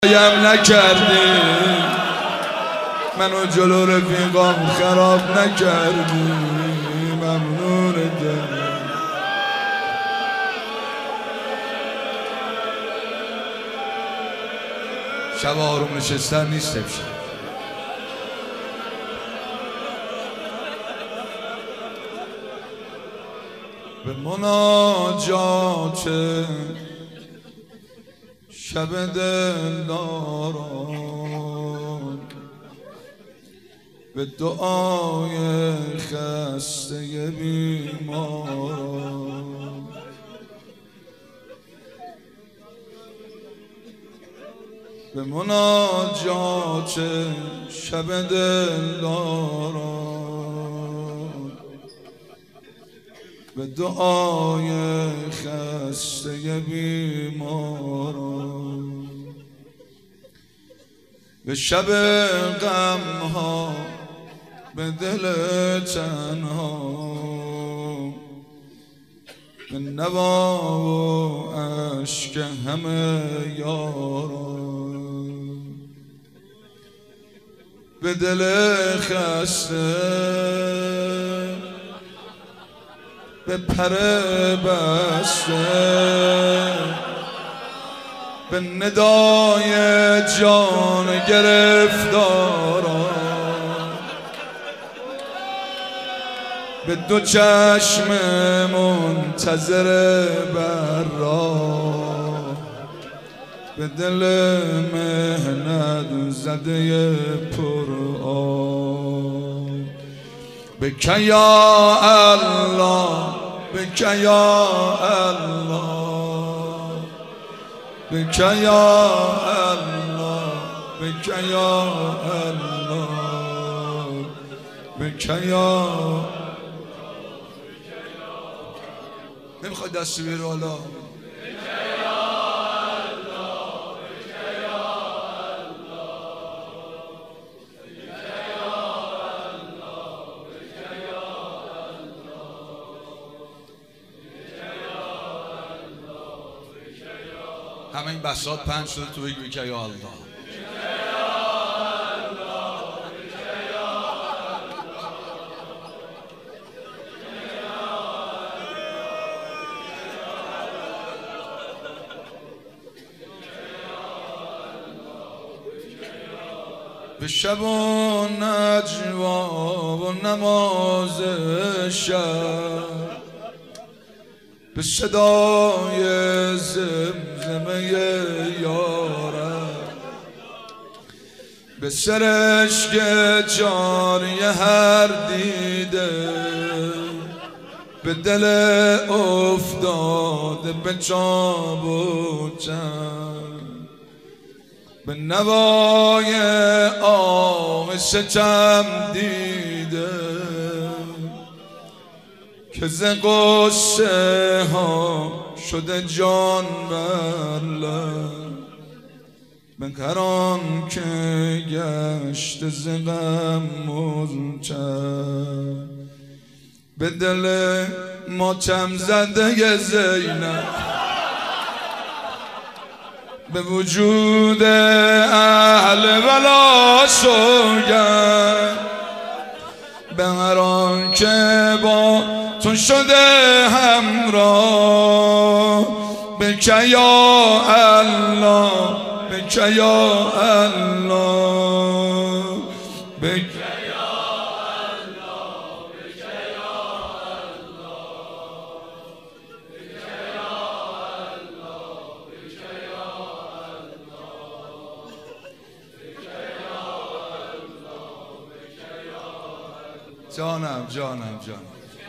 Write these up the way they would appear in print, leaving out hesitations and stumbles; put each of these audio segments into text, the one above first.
یم نکردی منو جلو رفیقام خراب نکردی ممنونت. شب آروم نشستن نیست امشب. به مناجات شب دلداران، به دعای خسته بیماران، به مناجات شب دلداران، به دعای خسته بیماران، به شب غم ها به دل تنها، به نوا و اشک همه یاران، به دل خسته به پر بسته، به ندای جان گرفتاران، به دو چشم منتظر بر راه، به دل مهنت زده پر آب، بکن یا الله بکن یا الله، بکن یا الله بکن یا الله، بکن یا. نمیخوای دستی بیرو حالا؟ همه این بساط پنج شده تو بگی بکن یا الله. به شب و نجوا و نماز شب، به صدای زمزمه یارم، به سرشک جاری هر دیده، به دل افتاده به چاب و چند، به نوای آه ستم دیده، که ز غصه ها شده جان بر لب، به هر آن که گشت ز غم مضطرب، به دل ماتم زده زینب، به وجود اهل ولا سوگند، به هر آن که با تو شده همراه، بکن یا الله بکن یا الله، بکن یا الله بکن یا الله، بکن یا الله بکن یا الله، بکن یا الله بکن یا الله. جانم جانم جانم.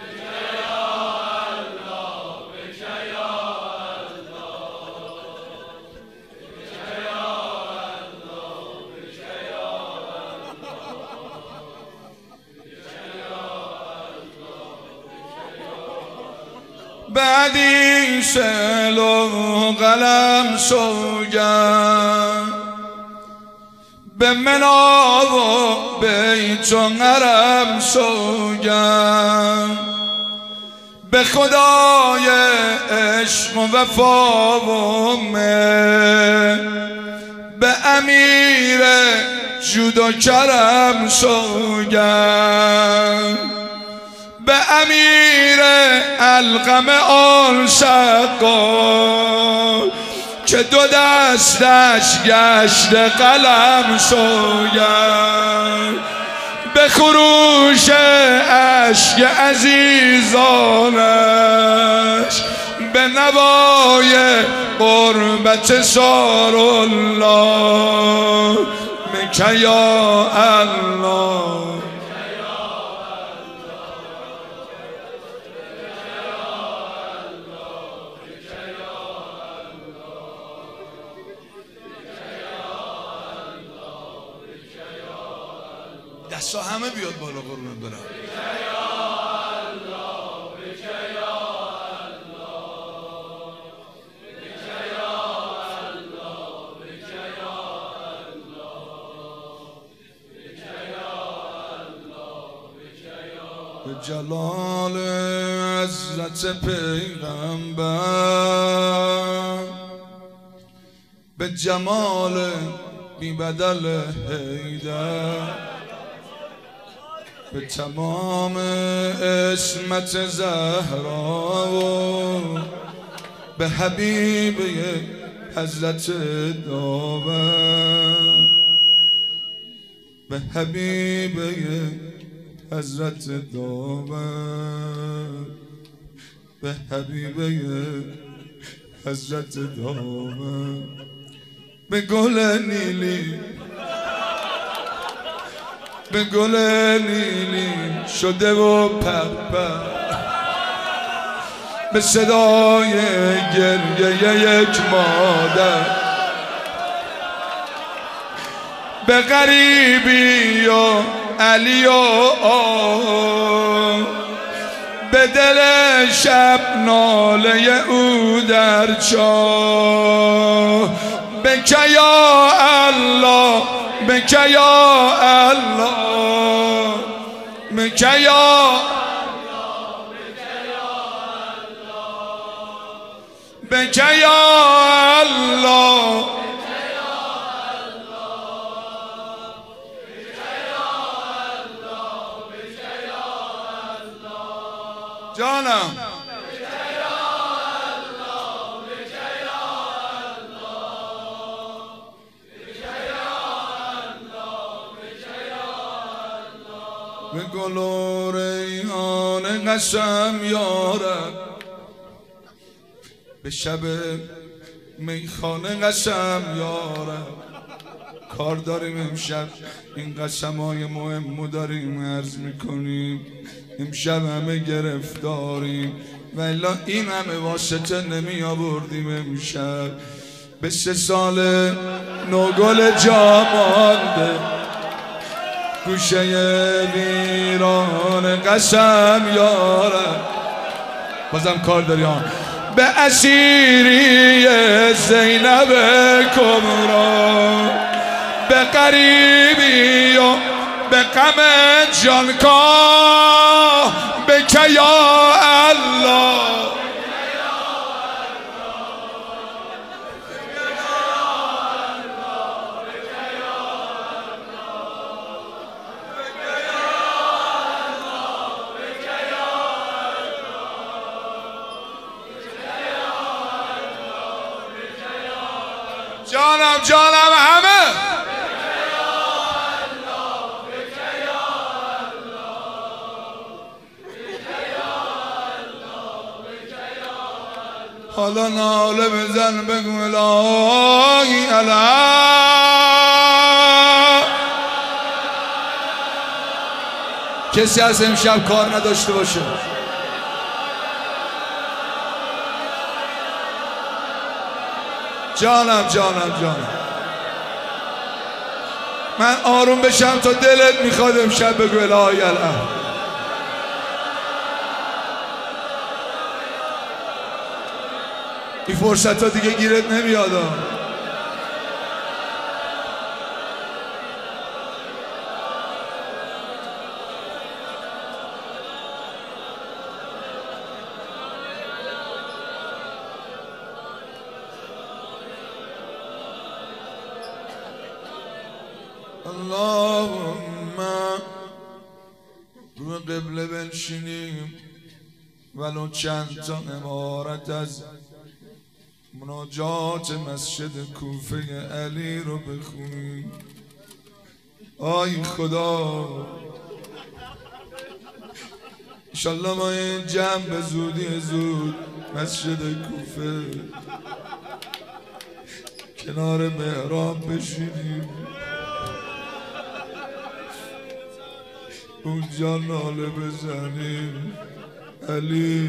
بعدی شعر و قلم سوگند، به منا و بیت و حرم سوگند، به خدای عشق و وفا و مهر، به امیر جود و کرم سوگند، به امیر القم آل سقا که دو دستش گشت قلم سوگند، به خروش اشک عزیزانش به نوای قربت سار الله میکه یا الله. دستا همه بیاد بالا قربون برم. به جلال حضرت پیغمبر، به جمال بی بدل حیدر، به تمام عصمت زهرا و به حبیبه حضرت داور، به حبیبه حضرت داور، به حبیبه حضرت داور، به گل نیلی، به گل نیلی شده و پرپر، به صدای گریه یک مادر، به غریبی و علی و به دل شب ناله او در چاه، بکه یا الله، بکه یا الله، بکه یا بکه یا الله. جانم به گل و ریحان قسم یارم، به شب میخانه قسم یارم، کار داریم امشب، این قسمای مهمو داریم عرض میکنیم، امشب همه گرفتاریم و الا این همه واسطه نمی آوردیم امشب. به 3 سال نوگل جا مانده، گوشه ویران قسم یارم، بازم کار داری ها، به اسیری زینب کبرا، به قریبی و به غم جانکاه، بکه یا الله. جانم جانم همه حالا ناله بزن بگو الهی علی. کسی از امشب کار نداشته باشه؟ جانم جانم جانم من آروم بشم تا دلت میخواد امشب بگو الهی علی. این فرصت ها دیگه گیرت نمیاد. اللهم رو قبله بنشینیم ولو چند تا عبارت از مناجات مسجد کوفه علی رو بخونیم. آی خدا انشالله ما این جمع به زودی زود مسجد کوفه کنار محراب بشینیم، اونجا ناله بزنیم علی.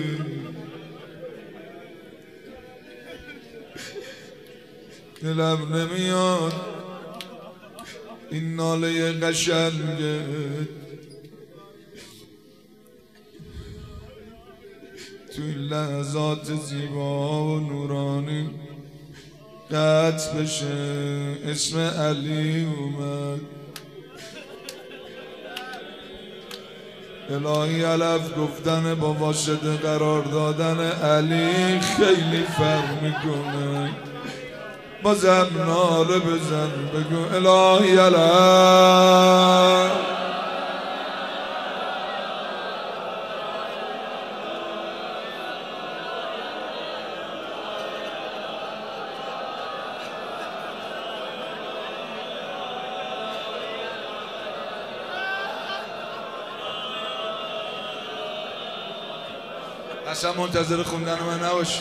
دلم نمیاد این ناله قشنگه توی لحظات زیبا و نورانی قطع بشه. اسم علی اومد، الهی علف گفتن با واسطه قرار دادن علی خیلی فرق میکنه. بازم ناله بزن بگو الهی علف. اصلا منتظر خوندن من نباش.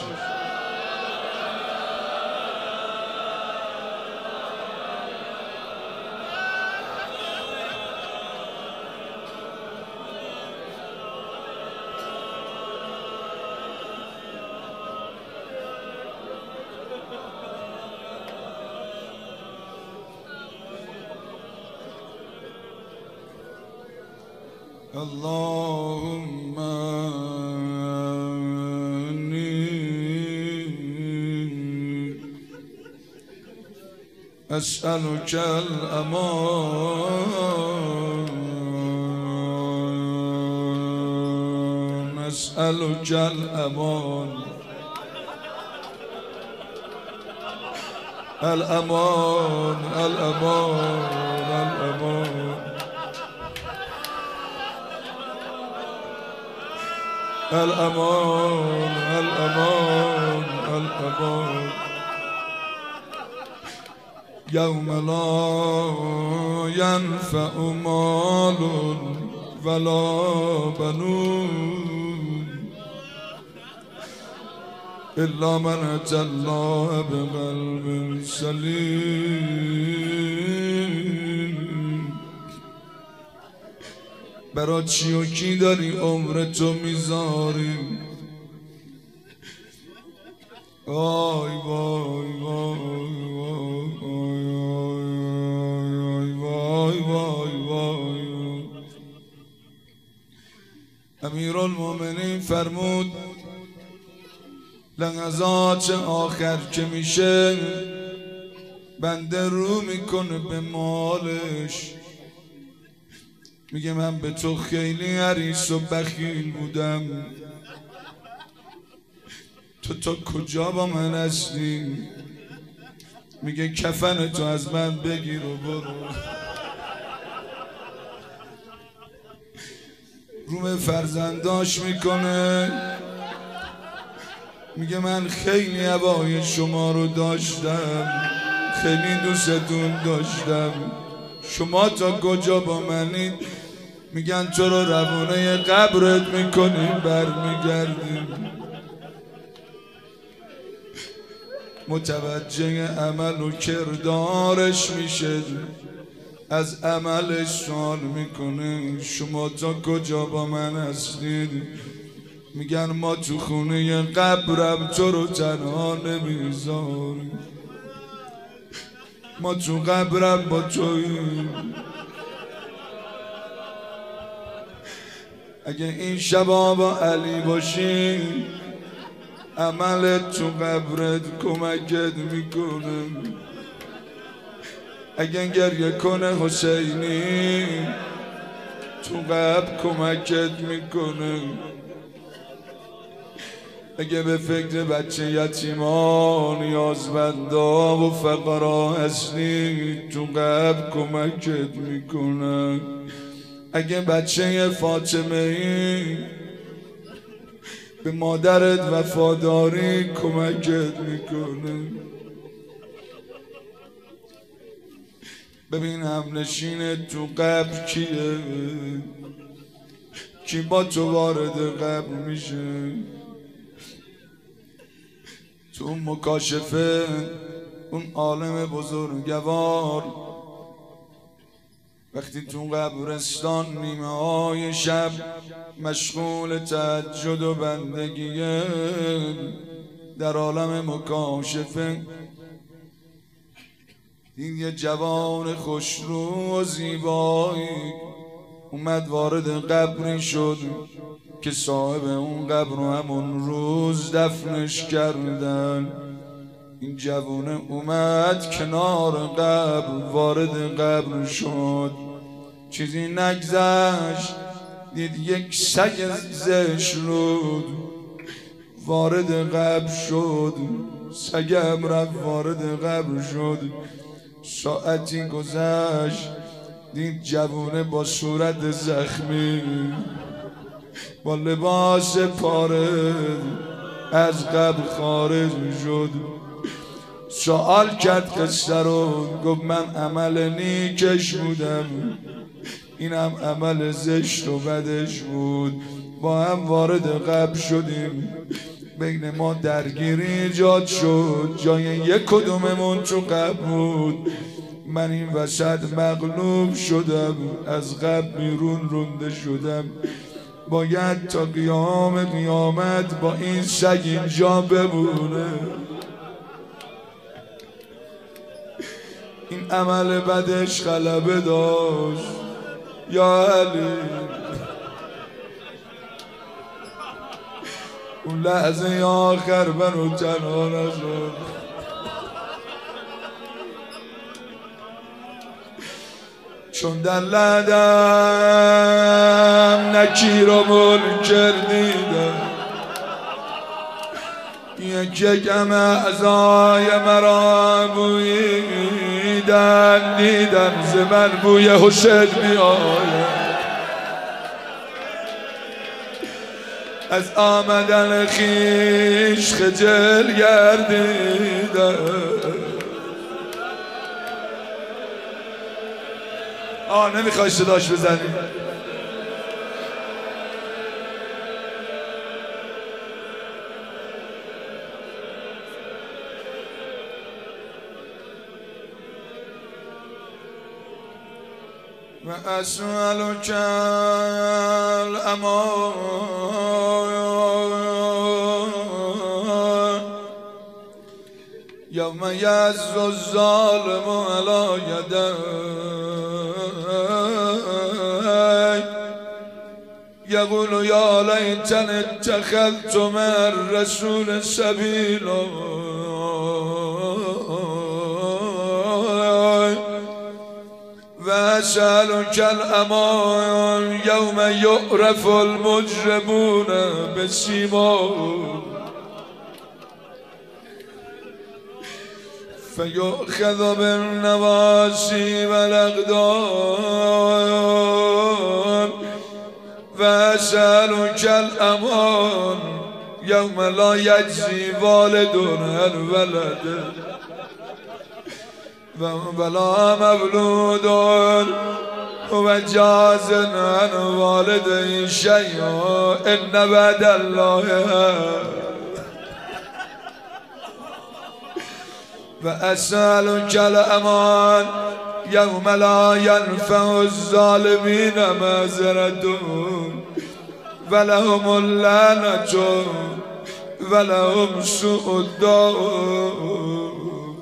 اللهم أسألك الأمان، أسألك الأمان، الأمان الأمان الأمان الأمان الأمان الأمان يوم لا ينفع مال ولا بنون إلا من أتى الله بقلب سليم. برای چی و کی داری عمر تو میذاری؟ وای وای وای وای وای وای. امیرالمومنین فرمود لحظات آخر که میشه بنده رو میکنه به مالش، میگه من به تو خیلی حریص و بخیل بودم، تو تا کجا با من هستی؟ میگه کفن تو از من بگیر و برو. روم فرزنداش میکنه، میگه من خیلی هوای شما رو داشتم، خیلی دوستتون داشتم، شما تا کجا با منید؟ میگن تو رو روانه قبرت میکنیم برمیگردیم. متوجه عمل و کردارش میشه، از عملش سوال میکنه شما تا کجا با من هستید؟ میگن ما تو خونه قبرم تو رو تنها نمیذاریم، ما تو قبرم با توییم. اگه این شبا با علی باشی عملت تو قبرت کمکت میکنه. اگه گریه کنه حسینی تو قبر کمکت میکنه. اگه به فکر بچه یتیما نیازمندا و فقرا هستی تو قبر کمکت میکنن. اگه بچه فاطمه ای به مادرت وفاداری کمکت میکنه. ببین همنشین تو قبر کیه، کی با تو وارد قبر میشه. تو اون مکاشفه اون عالم بزرگوار وقتی تو قبرستان نیمه های شب مشغول تهجد و بندگیه، در عالم مکاشفه دید یه جوان خوشرو و زیبایی اومد وارد قبری شد که صاحب اون قبر رو همون روز دفنش کردن. این جوانه اومد کنار قبر وارد قبر شد، چیزی نگذشت دید یک سگ زشت رود وارد قبر شد. سگم رفت وارد قبر شد. ساعتی گذشت دید جوونه با صورت زخمی با لباس پاره از قبر خارج شد. سوال کرد قصه رو، گفت من عمل نیکش بودم، اینم عمل زشت و بدش بود. با هم وارد قبر شدیم، بین ما درگیری ایجاد شد، جای یک کدوممون تو قبر بود. من این وسط مغلوب شدم، از قبر بیرون رونده شدم. باید تا قیامت با این سگ اینجا بمونه. این عمل بدش غلبه داشت یا علی. اون لحظه آخر منو تنها نذار. چون در لحدم نکیر و منکر دیدم، یک کم اعضای مرا بوییدن، دیدم ز من بوی حسین میآید. از آمدن خویش خجل گردیدم. نمیخوای صداش بزنی؟ و اسألک الامان یوم یعض الظالم علی یدیه یقول یا لیتنی اتخذت مع الرسول سبیلا و اسألک الامان یوم یعرف المجرمون بسیماهم فیؤخذ بالنواصی والاقدام و اسألک الامان یوم لا یجزی والد عن ولده ولا مولود هو جاز عن والده شیئا ان وعد الله و اسألک الامان یوم لا ینفع الظالمین معذرتهم ولهم اللعنة ولهم سوء الدار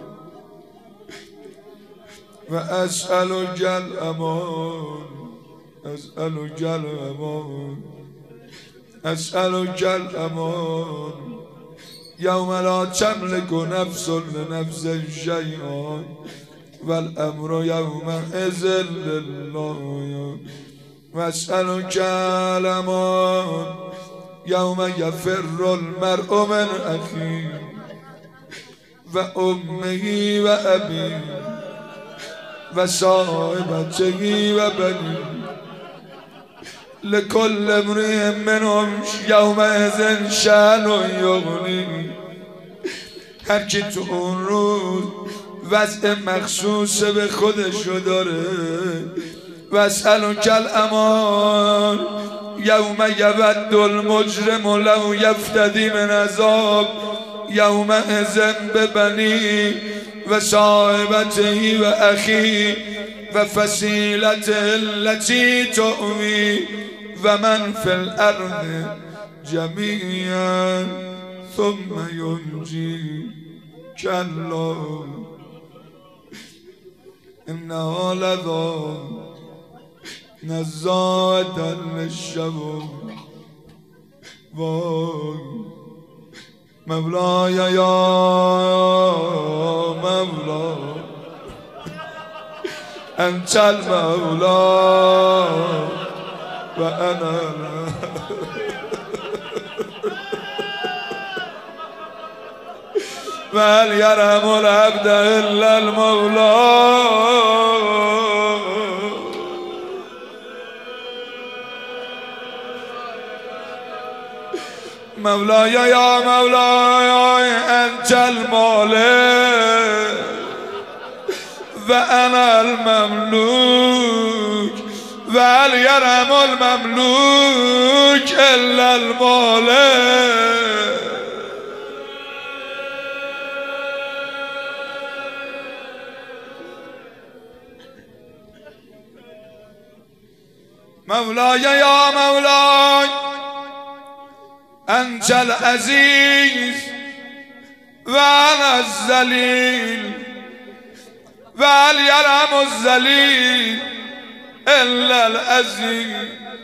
و اسألک الامان اسألک الامان اسألک الامان یوم لا تملک نفس لنفس شیئا والامر یومئذ لله و اسألک الامان یوم یفر المرء من اخیه و امه و ابیه و صاحبته و بنیه لکل امرئ منهم یومئذ شأن یغنیه. هر کی تو اون روز وضع مخصوص به خودشو داره. واسألک الامان یوم یود المجرم لو یفتدی من عذاب یومئذ ببنیه و صاحبته و اخیه و فصیلته التي تؤوی و من فی الارض جمیعا ثم ینجی کلا انها لظی نزاعة للشوی. وای مولای یا مولا انت المولا و انا و هل یرحم العبد الا المولا. مولاي يا مولاي أنت المالك وأنا المملوك وهل يرحم المملوك إلا المالك. مولاي يا مولاي أنت العزيز وأنا الذليل وهل يرحم الذليل إلا العزيز.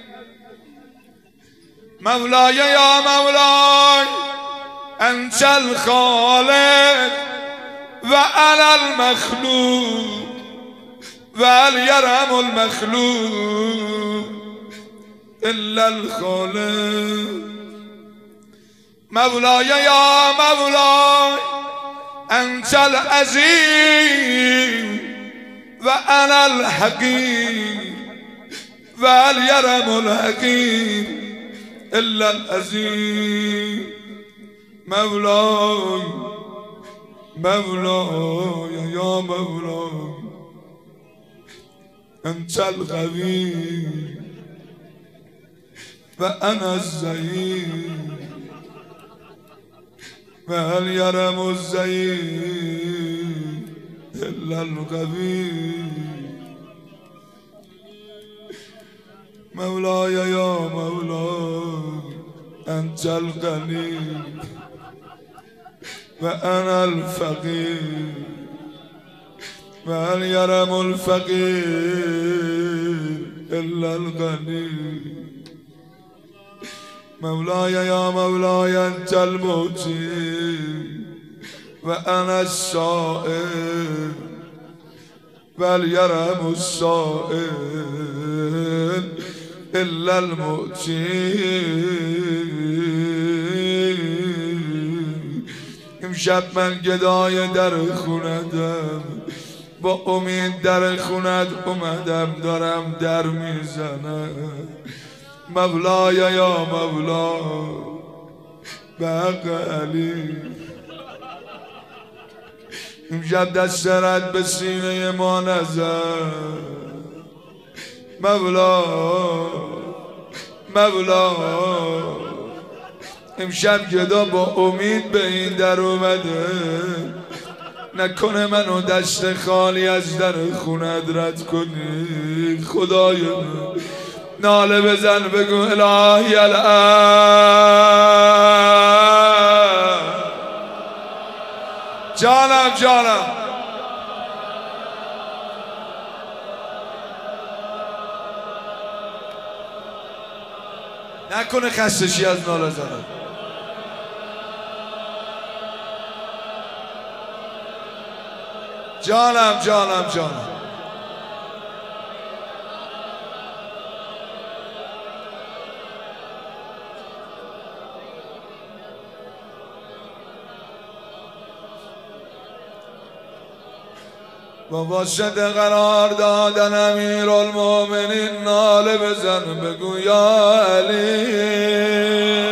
مولاي يا مولاي أنت الخالق وأنا المخلوق وهل يرحم المخلوق إلا الخالق. مولاي يا مولاي أنت العزيز وأنا الحكيم وهل يرحم الحكيم إلا العزيز. مولاي مولاي يا مولاي أنت القوي وأنا الضعيف وهل يرحم الضعيف إلا القوي. مولاي يا مولاي أنت الغني وأنا الفقير وهل يرحم الفقير إلا الغني. مولاي يا مولاي أنت المعطي وأنا السائل بل يرحم السائل إلا المعطي. امشب من گدای در خوندم با امید در خوند اومدم دارم در میزنم. مولاي يا مولاي بحق علی امشب دست رد به سینه ما نزد. مولا مولا امشب گدا با امید به این در اومده نکنه منو دست خالی از در خونت رد کنی. خدای من ناله بزن بگو الهی الان جانم جانم نکنه خستشی از ناله زدن. جانم جانم جانم با واسطه قرار دادن امیرالمومنین ناله بزن بگو یا علی.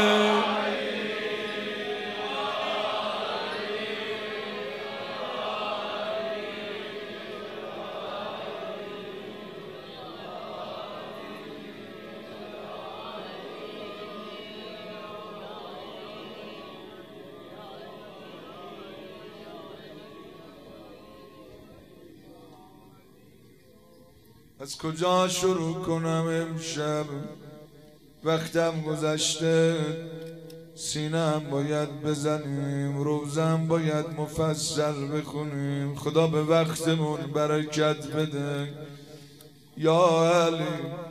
از کجا شروع کنم امشب؟ وقتم گذشته، سینم باید بزنیم، روزم باید مفصل بخونیم. خدا به وقتمون برکت بده یا علی.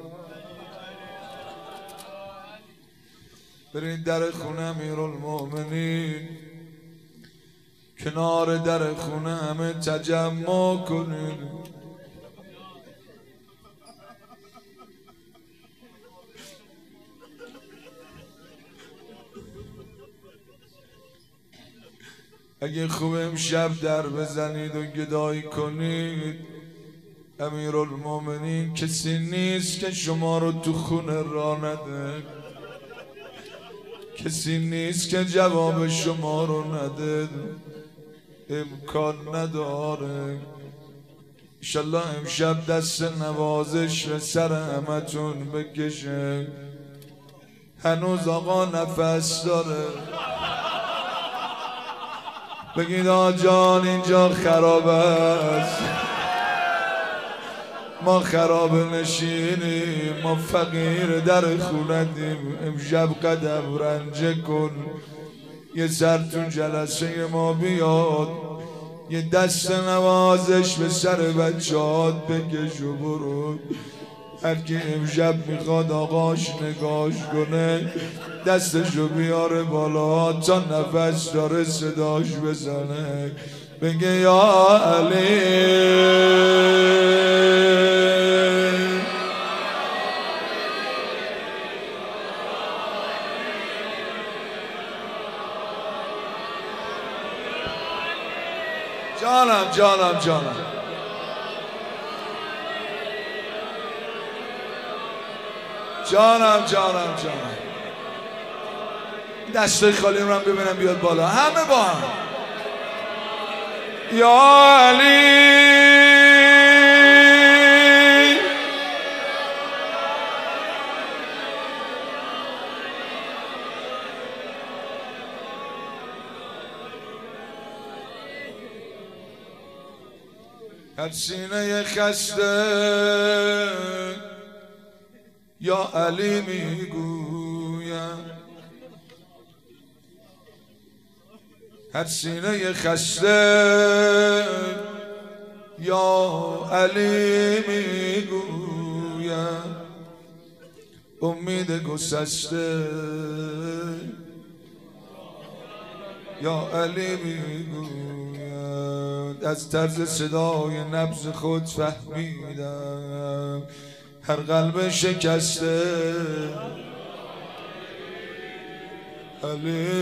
برید در خونه امیرالمومنین، کنار در خونه همه تجمع کنید. اگه خوب امشب در بزنید و گدایی کنید، امیرالمومنین کسی نیست که شما رو تو خونه راه نده، کسی نیست که جواب شما رو نده، امکان نداره. انشالله امشب دست نوازش به سر همتون بکشه. هنوز آقا نفس داره. بگید آجان اینجا خراب است، ما خراب نشینیم، ما فقیر در خونتیم. امشب قدم رنجه کن، یه سر تو جلسه ما بیاد، یه دست نوازش به سر بچه‌هات بکش و برو. هر کی امشب میخواد آقاش نگاش کنه، دستشو بیاره بالا تا نفس داره صداش بزنه، بگه یا علی. جانم جانم جانم. جانم جانم جانم. دستای خالی رو هم ببینم بیاد بالا، همه با هم. یا علی. هر سینه خسته یا علی میگویم، هر سینه خسته یا علی میگویم، امید گسسته یا علی میگویم. از طرز صدای نبض خود فهمیدم هر قلب شکسته علی.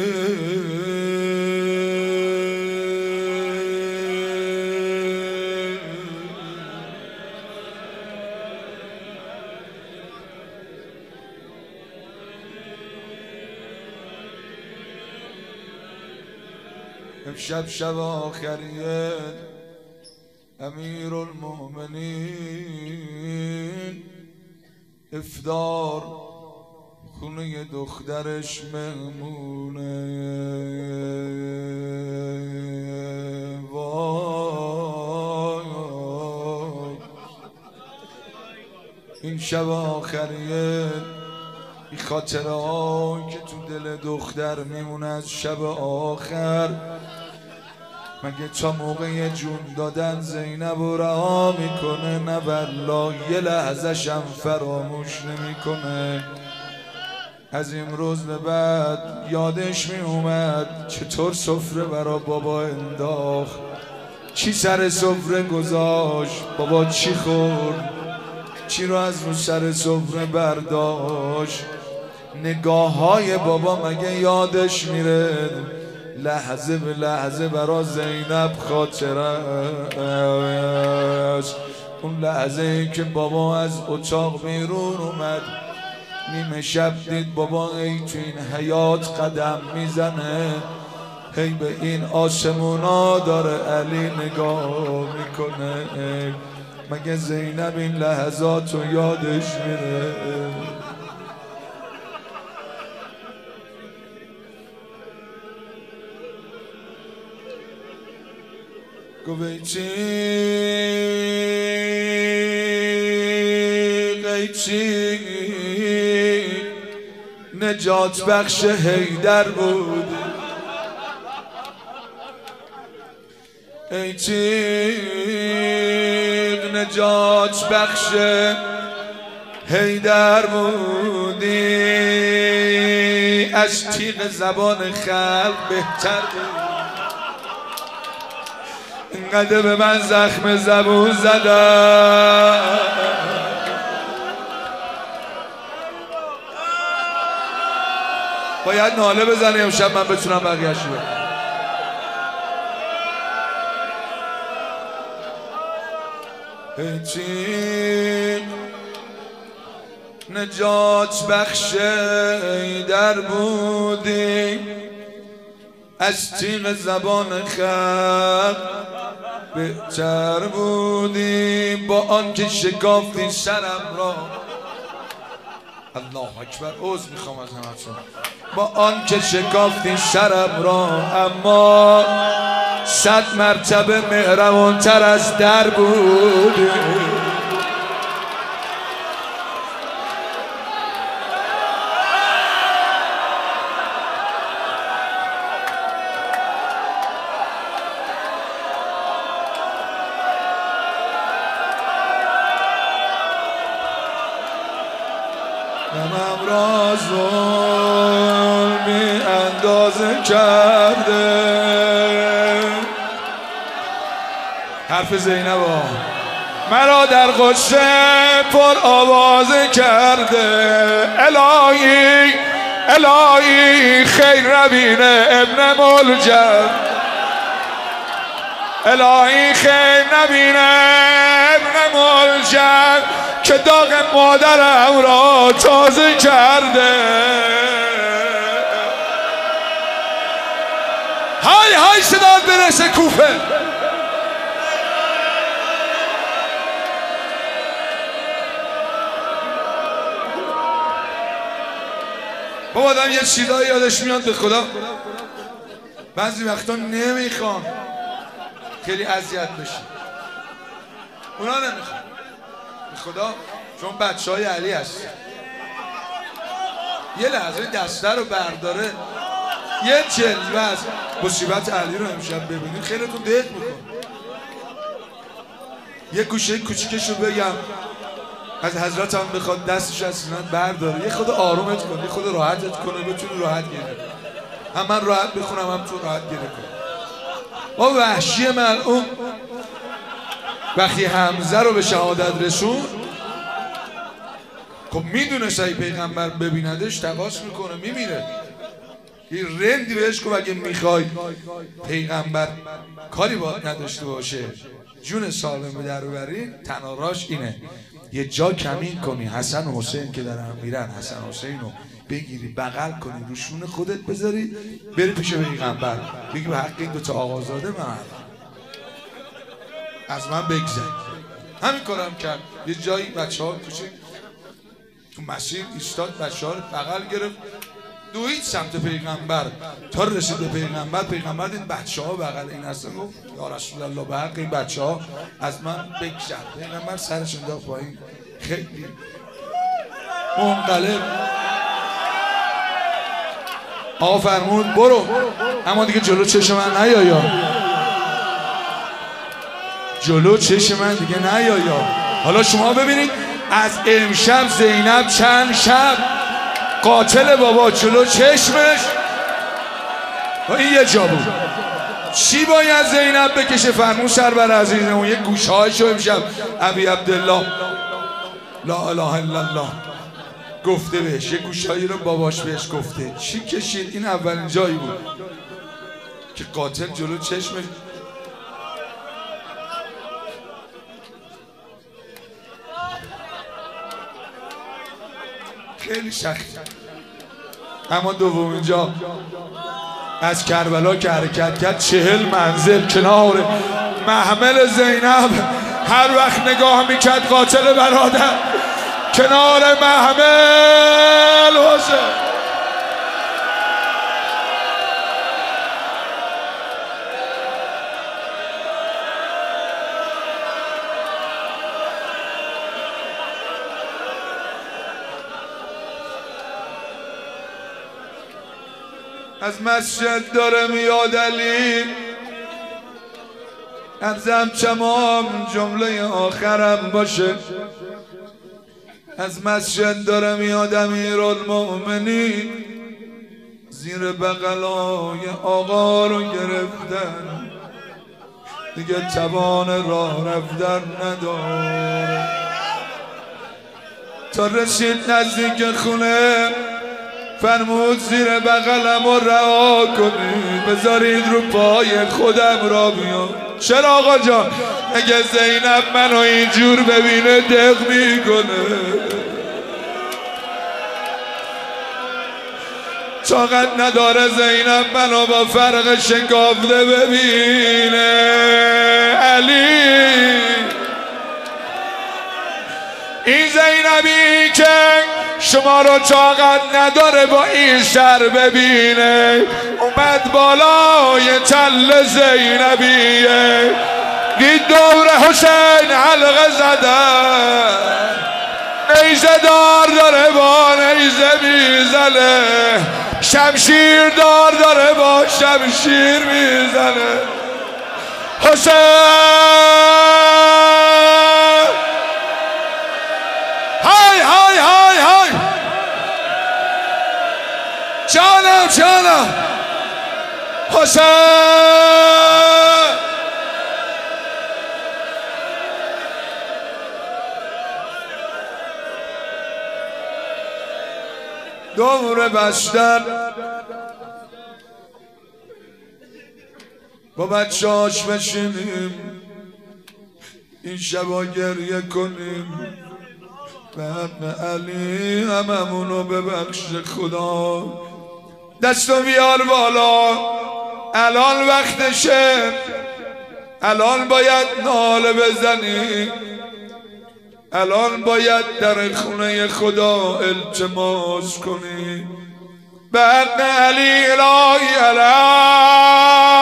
امشب شب آخریه امیرالمومنین افطار خونه دخترش مهمونه. وای این شب آخریه، این خاطرهایی که تو دل دختر میمونه از شب آخر. مگه تا موقع جون دادن زینب رو رها میکنه؟ نه والله یه لحظه‌شم فراموش نمیکنه. از امروز به بعد یادش میومد چطور سفره برا بابا انداخت، چی سر سفره گذاشت، بابا چی خورد، چی رو از رو سر سفره برداشت. نگاه های بابا مگه یادش میره؟ لحظه به لحظه برا زینب خاطرش. اون لحظه ای که بابا از اتاق بیرون اومد، نیمه شب دید بابا ای تو این حیات قدم میزنه، هی به این آسمونا داره علی نگاه میکنه. مگه زینب این لحظات رو یادش میره؟ گفت ای تیغ نجات بخش حیدر بود، ای تیغ نجات بخش حیدر بودی، از تیغ زبان خلق بهتر بود. اینقدر به من زخم زبون زدن، باید ناله بزنه امشب من بتونم بقیه‌اش رو. ای تیغ نجات بخش حیدر بودی، از تیغ زبان خلق بهتر بودی، با آن که شکافتی سرم را. الله اکبر، عذر میخوام از همتون. با آن که شکافتی سرم را، اما 100 مرتبه مهربان‌تر از در بودی. غمم را ظلمی اندازه کرده. حرف زینبا مرا در غصه پر آوازه کرده. الهی الهی خیر نبینه ابن ملجم، الهی خیر نبینه ابن ملجم که داغ مادرم را تازه کرده. های های صدات برسه کوفه. بابا آدم یه چیزایی یادش میاد به خدا بعضی وقتا نمیخوان خیلی اذیت بشی، اونا نمیخوان به خدا، چون بچه های علی هست. یه لحظه دسته رو برداره، یه جلوه از مصیبت علی رو امشب ببینید خیلیتون دق میکن. یه گوشه کوچیکش رو بگم از حضرت هم بخواد دستش از سینت برداره، یه خود آرومت کنه، یه خود راحتت کنه، بتونی راحت گیره. هم من راحت بخونم هم تو راحت گیره کن. ما وحشی ملعون وقتی حمزه رو به شهادت رسون، خب میدونست ای پیغمبر ببیندش تقاس میکنه میمیره. یه رندی بهش گفت اگه میخوای پیغمبر کاری باید نداشته باشه جون سالم به در ببری، تنها راهش اینه یه جا کمین کنی، حسن و حسین که دارن میرن، حسن و حسین رو بگیری بغل کنی رو شونه خودت بذاری بری پیش پیغمبر بگی به حق این دوتا آقازاده من از من بگذر. همین کارم کرد. یه جایی بچه ها تو مسیر ایستاد، بچه ها رو بغل گرفت دوید سمت پیغمبر تا رسید به پیغمبر. پیغمبر دید بچه ها بغل این هستن، گفت یا رسول الله به حق این بچه ها از من بگذر. پیغمبر سرش انداخت پایین، خیلی منقلب. آقا فرمود برو، اما دیگه جلو چشم من نیایا، جلو چشم من دیگه نیایا. حالا شما ببینید از امشب زینب چند شب قاتل بابا جلو چشمش و این یه جا بود. چی باید زینب بکشه؟ فرمون سرور عزیزمون یه گوشهایشو امشب ابی عبدالله لا اله الا الله گفته بهش، یه گوشهایی رو باباش بهش گفته. چی کشید؟ این اولین جایی بود. که قاتل جلو چشمش خیلی شخص. اما دومین جا از کربلا که حرکت کرد 40 منزل کنار محمل زینب، هر وقت نگاه میکرد قاتل برادر کنار محمل باشه. از مسجد داره میاد علی، ارزم تمام جمله آخرم باشه. از مسجد داره میاد امیرالمؤمنین، زیر بغلای آقا رو گرفتن، دیگه توان راه رفتن نداره. تا رسید نزدیک خونه فرمود زیر بغلم رو رها کنید، بذارید رو پای خودم را بیام. چرا آقا جان؟ اگه زینب منو اینجور ببینه دق میکنه، طاقت نداره زینب منو با فرق شکافته ببینه. علی این زینبی که شما رو طاقت نداره با این سر ببینه، اومد بالای تل زینبیه، دید دور حسین حلقه زدن، نیزه دار داره با نیزه میزنه، شمشیر دار داره با شمشیر میزنه. حسین های های های های جانم جانم حسین دور بستن با بچه‌هاش بشینیم این شبا گریه کنیم، به حق علی هممونو ببخش خدا. دستو بیار بالا، الان وقتشه، الان باید ناله بزنی، الان باید در خونه خدا التماس کنی. به حق علی الهی علی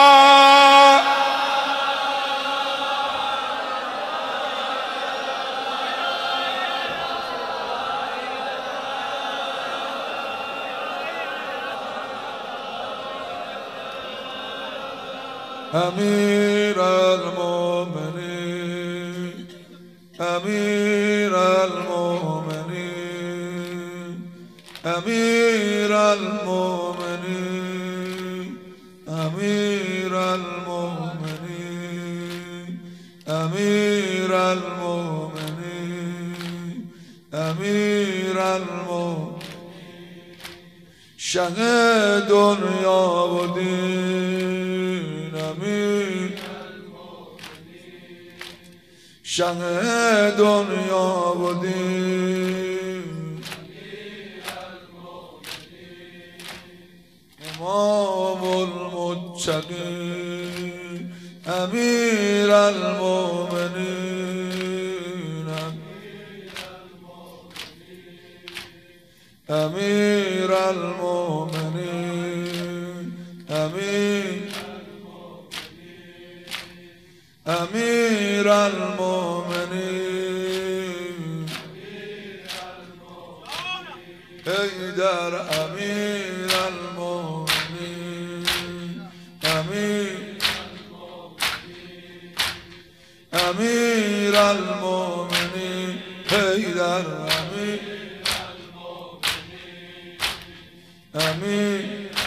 امیر المؤمنین، امیر المؤمنین، امیر المؤمنین، امیر المؤمنین، امیر المؤمنین، امیر المؤمنین، شه دنیا و دین، امیر شه دنیا و دین، امام المتقین، امیر المؤمنین، امیر المؤمنین، امیر امیر المؤمنین، حیدر امیر المؤمنین، امیر المؤمنین، حیدر امیر امیر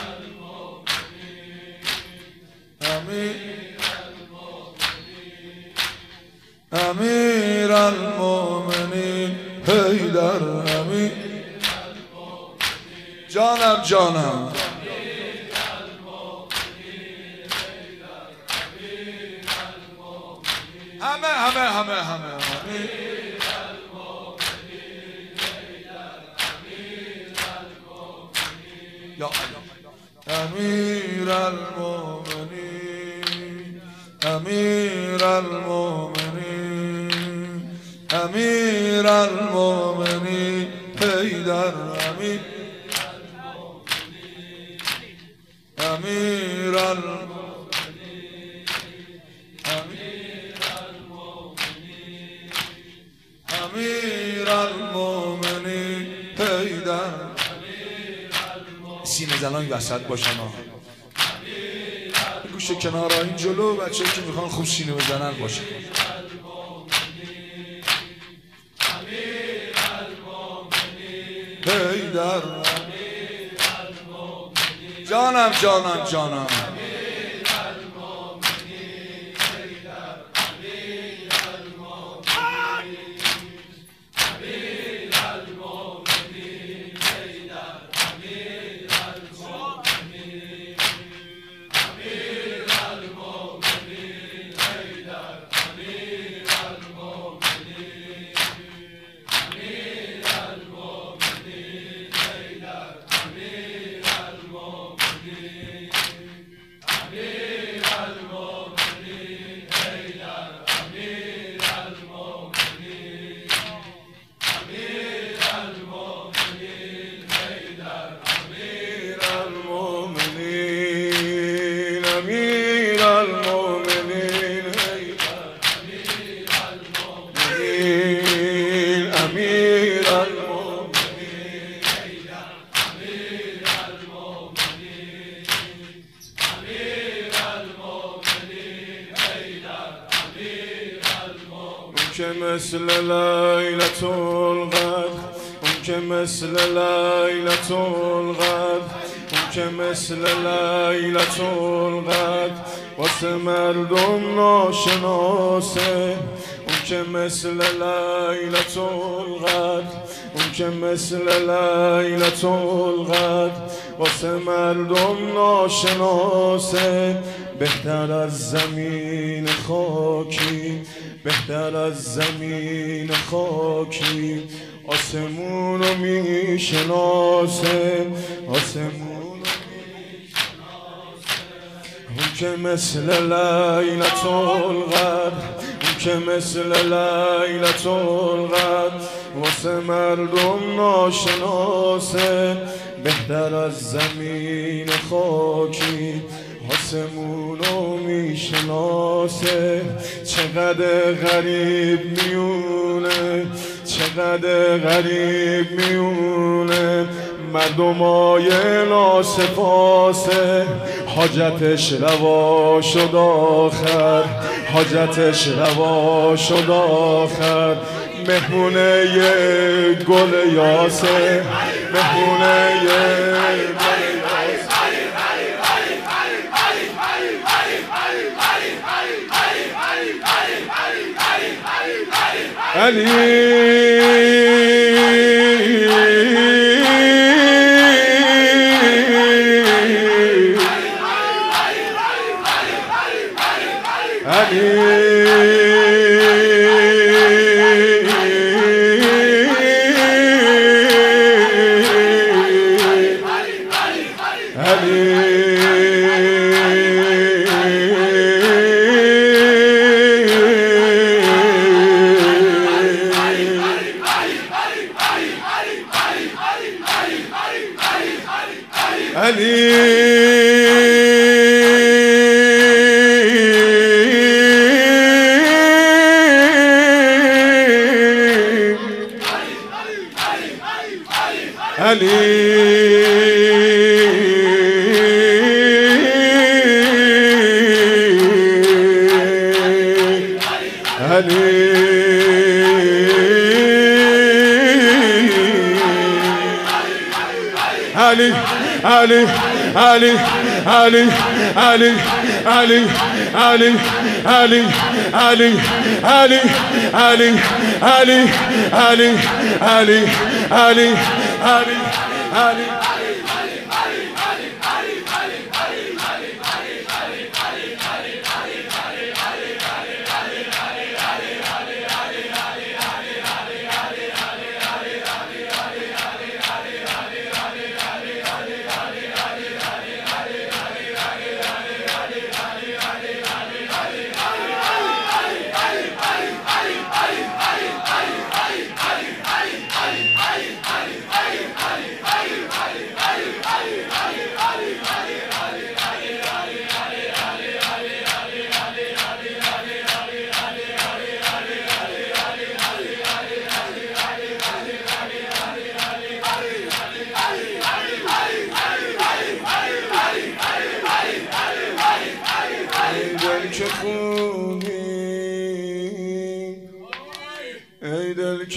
امیر امیر المؤمنین، حیدر امیر جانم جانم همه یا امیر المؤمنین امیر المؤمنین امیر المؤمنین حیدر امیر امیر المؤمنین امیر المؤمنین حیدر سینه زنان وسط باشن ها گوشه کنارها این جلو بچه که میخوان خوب سینه بزنن باشن حیدر جانم جانم جانم که مثل لیلة القدر اون که مثل لیلة القدر اون که مثل لیلة القدر واسه مردم ناشناسه اون که مثل لیلة القدر اون که مثل لیلة القدر واسه مردم ناشناسه بهتر از زمین خاکی بهتر از زمین خاکی آسمونو میشناسه آسمونو میشناسه اون که مثل لیلة القدر اون که مثل لیلة القدر واسه مردم ناشناسه بهتر از زمین خاکی آسمونو میشناسه چقدر غریب میونه چقدر غریب میونه مردمای ناسپاسه حاجتش روا شد آخر حاجتش روا شد آخر مهمونه یه گل یاسه مهمونه یه گل علی Ali, Ali, Ali, Ali, Ali, Ali, Ali, Ali, Ali, Ali, Ali, Ali, Ali, Ali, Ali, Ali.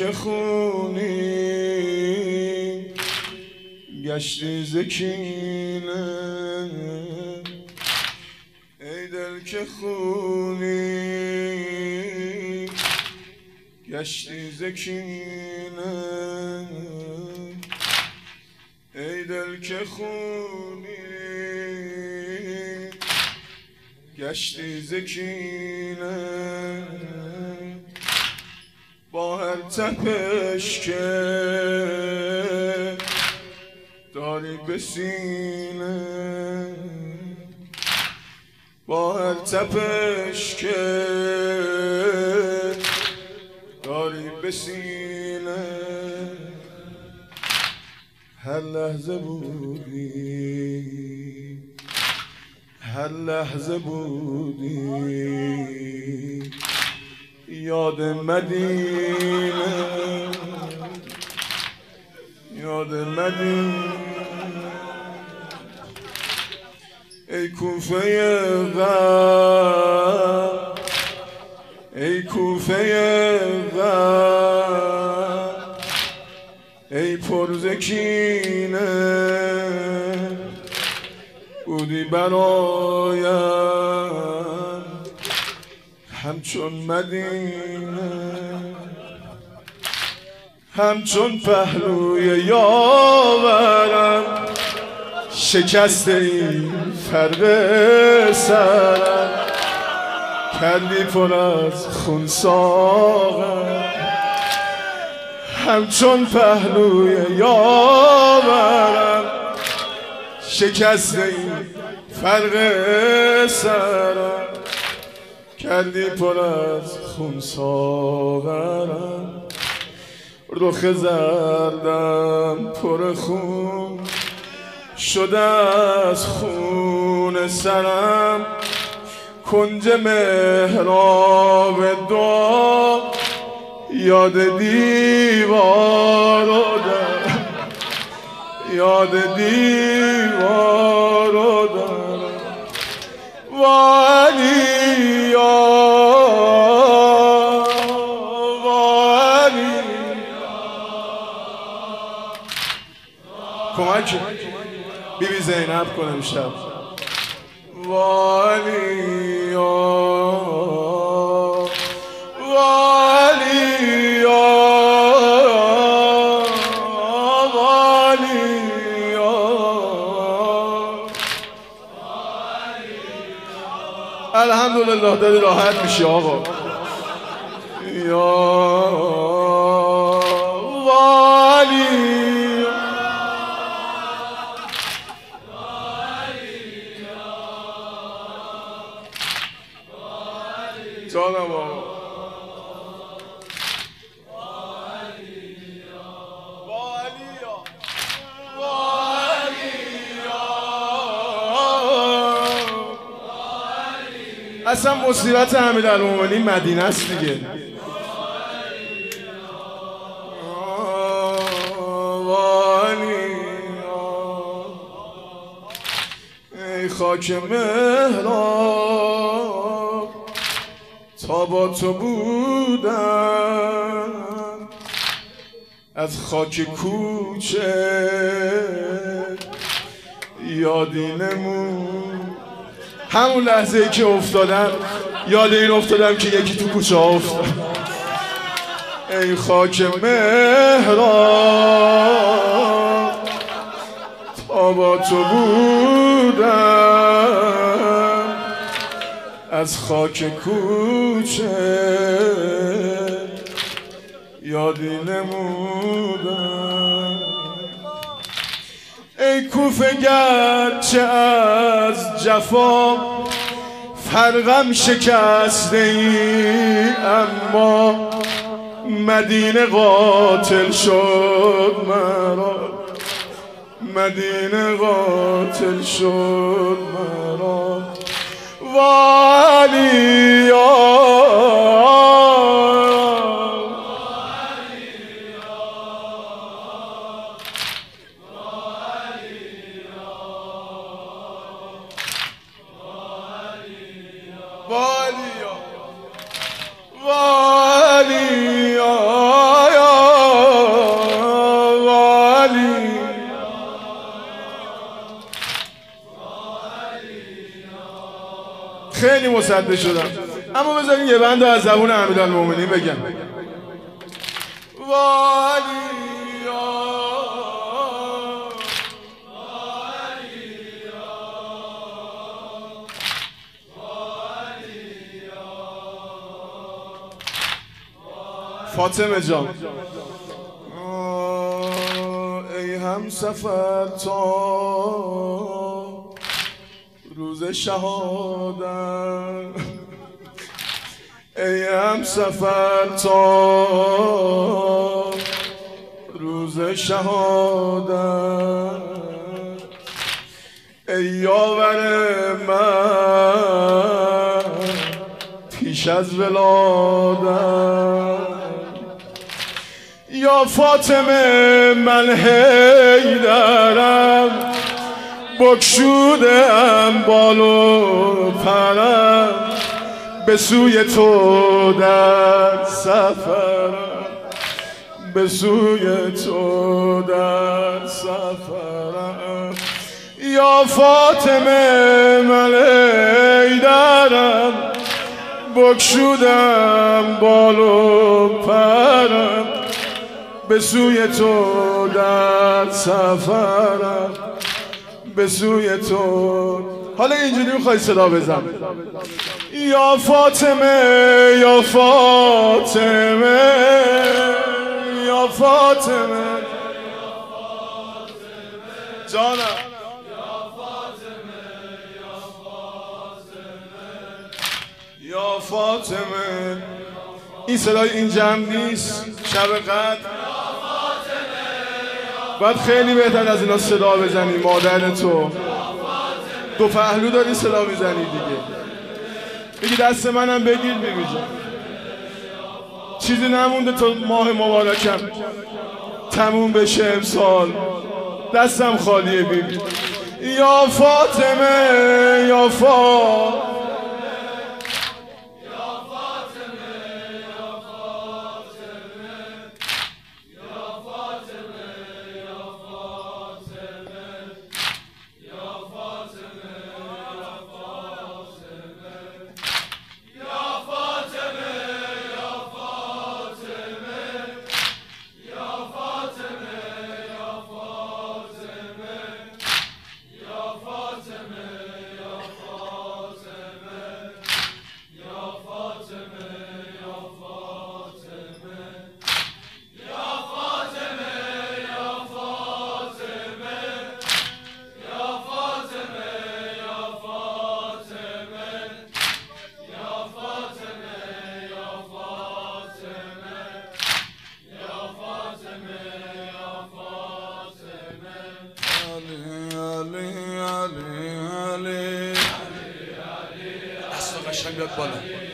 که خونی گشتی زکینه ای دل که خونی گشتی زکینه ای دل که خونی گشتی زکینه با هر تپش که داری به سینه با هر تپش که داری به سینه هر لحظه بودی هر لحظه بودی یاد مدینه یاد مدینه ای کوفه غم ای کوفه غم ای پرزکینه بودی برایم همچون مدینه همچون پهلوی یاورم شکسته این فرق سرم کردی پر از خون ساغم همچون پهلوی یاورم شکسته این فرق سرم کردی پر از خون ساغرم رخ زردم پر خون شده از خون سرم کنج محراب دعا یاد دیوار دارم یاد دیوار دارم کمک بی بی زینب کنم شب والیا والیا والیا الحمدلله داری راحت میشی آقا یا والی جانم آقا اصلا مصیبت امیرالمومنین مدینه است دیگه ای خاک مهراب تا با تو بودم از خاک کوچه یادی نمون همون لحظه ای که افتادم یاد این افتادم که یکی تو کوچه افتاد ای خاک مهراب تا با تو بودم از خاک کوچه یادی نمودم ای کوفه گرچه از جفا فرقم شکسته ای اما مدینه قاتل شد مرا مدینه قاتل شد مرا والیا والیا والیا مصدق شدم. اما بذارین یه بند از زبون امیرالمومنین بگم. فاطمه جان ای هم سفر تا روز شهادت، ای هم سفر تا روز شهادت، ای یاور من پیش از ولادت، یا فاطمه من حیدرم بگشودم بال و پرم، به سوی تو در سفرم، به سوی تو در سفرم، یا فاطمه من حیدرم بگشودم بال و پرم، به سوی تو در سفرم، به سوی تو. حالا اینجوری میخوای صدا بزن. یا فاطمه یا فاطمه یا فاطمه جانم، یا فاطمه. این صدای این جمع نیست شب قدر. باید خیلی بهتر از اینا صدا بزنی. مادر تو دو پهلو داری صدا میزنی دیگه. بگی دست منم بگیر بیبی جان، چیزی نمونده تا ماه مبارکم تموم بشه امسال، دستم خالیه بیبی. یا فاطمه یا فاطمه بیاد بالا.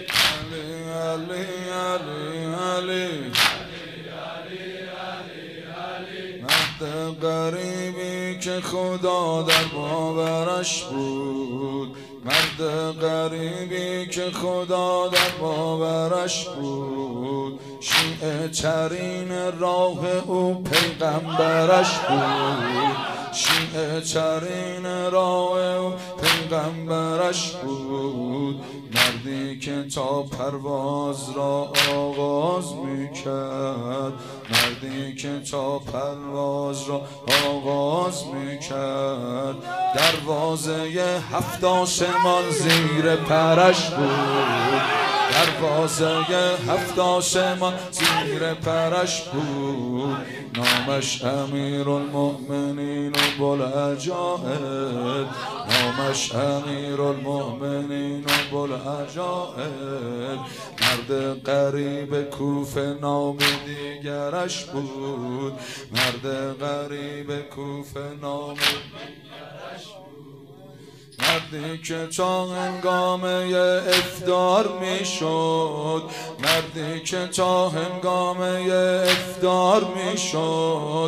مهد غریبی که خدا در باورش بود، مرد غریبی که خدا در باورش بود، شیعه ترین راه او پیغمبرش بود، شیعه ترین راه او پیغمبرش بود، مردی که تا پرواز را آغاز میکرد، مردی که تا پرواز را آغاز میکرد، دروازه 7 آسمان زیر پرش بود، دروازه 7 آسمان زیر پرش بود، نامش امیرالمؤمنین و بوالعجائب، نامش امیرالمؤمنین و بوالعجائب، مرد غریب کوفه نام دیگرش بود، مرد غریب کوفه نام دیگرش بود، مردی که تا هنگامه افطار میشد، مردی که تا هنگامه افطار میشد،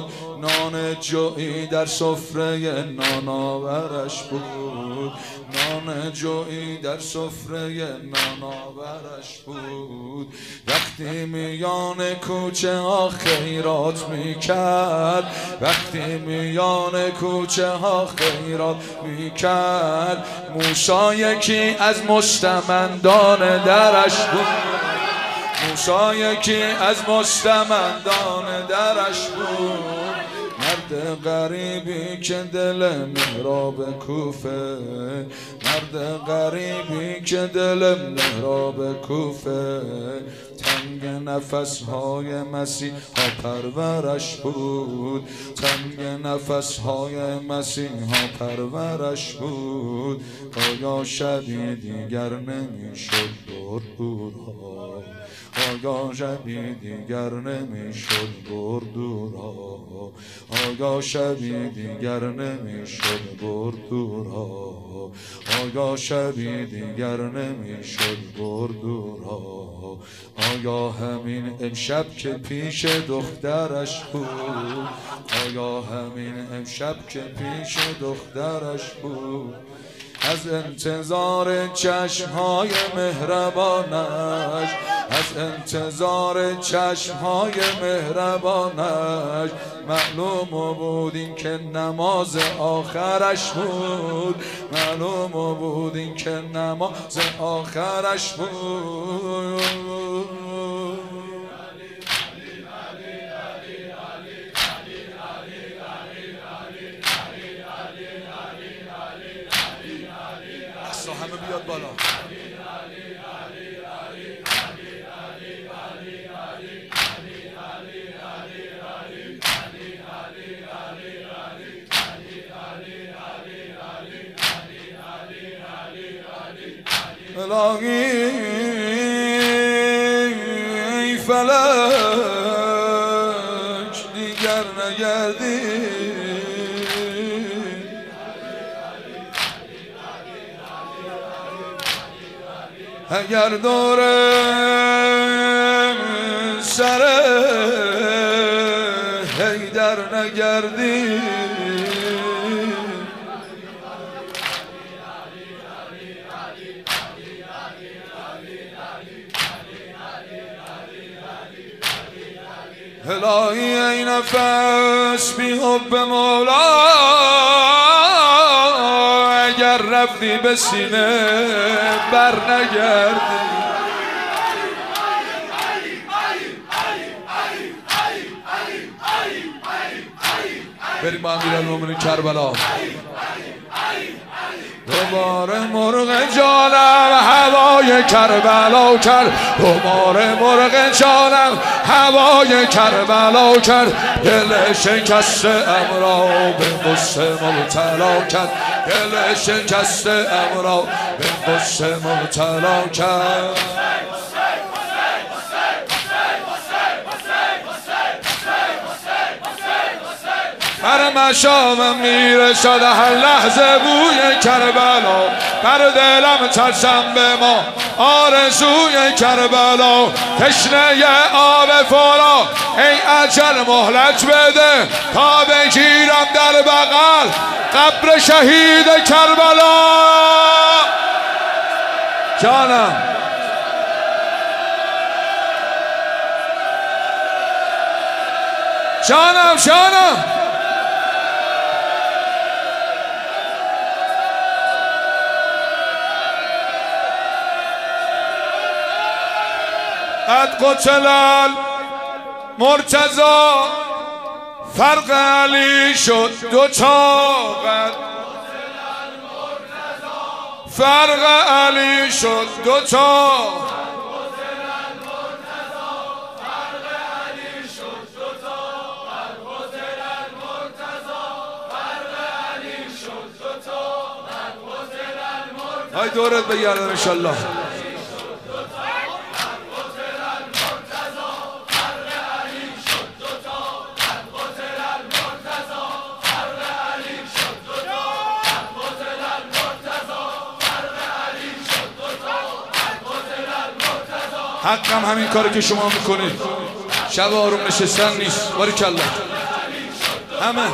نان جویی در سفره ناناورش بود، نان جویی در سفره ناناورش بود. وقتی میان کوچه ها خیرات میکرد، وقتی میان کوچه ها خیرات میکرد، موسی یکی از مستمندان درش بود، موسی یکی از مستمندان درش بود. مرد غریبی که دل محراب کوفه، مرد غریبی که دل محراب کوفه، تنگ نفسهای مسیحا پرورش بود، تنگ نفسهای مسیحا پرورش بود. آیا شبی دیگر نمیشد بردورها، آیا شبی دیگر نمیشد بردورها، آیا شبی دیگر نمیشد بردورها، آیا شبی دیگر نمیشد بردورها. آیا همین امشب که پیش دخترش بود، آیا همین امشب که پیش دخترش بود، از انتظار چشمهای مهربانش، از انتظار چشمهای مهربانش، معلوم بود این که نماز آخرش بود، معلوم بود این که نماز آخرش بود. همه بیاد بالا. الهی فلک دیگر نگردی، اگر دور سر حیدر نگردی، الهی ای نفس بی حب مولا، اگر رفتی به سینه بر نگردی. بریم با امیرالمومنین کربلا. دوباره مرغ جانم هوای کربلا کرد، دوباره مرغ جانم هوای کربلا کرد، دل شکست امرا به غصه مبتلا کرد، دل شکست امرا به غصه مبتلا کرد. بر مشامم میرسد هر لحظه بوی کربلا، بر دلم ترسم به ما آرزوی کربلا. تشنه آب فرا ای اجل مهلت بده، تا بگیرم در بغل قبر شهید کربلا. جانم جانم جانم قد قتل المرتضی، فرق علی شد دوتا، فرق علی شد دوتا، های دورت بگردم انشالله. حقم همین کاری که شما میکنید، شب آروم نشستن نیست. باریکالله. همه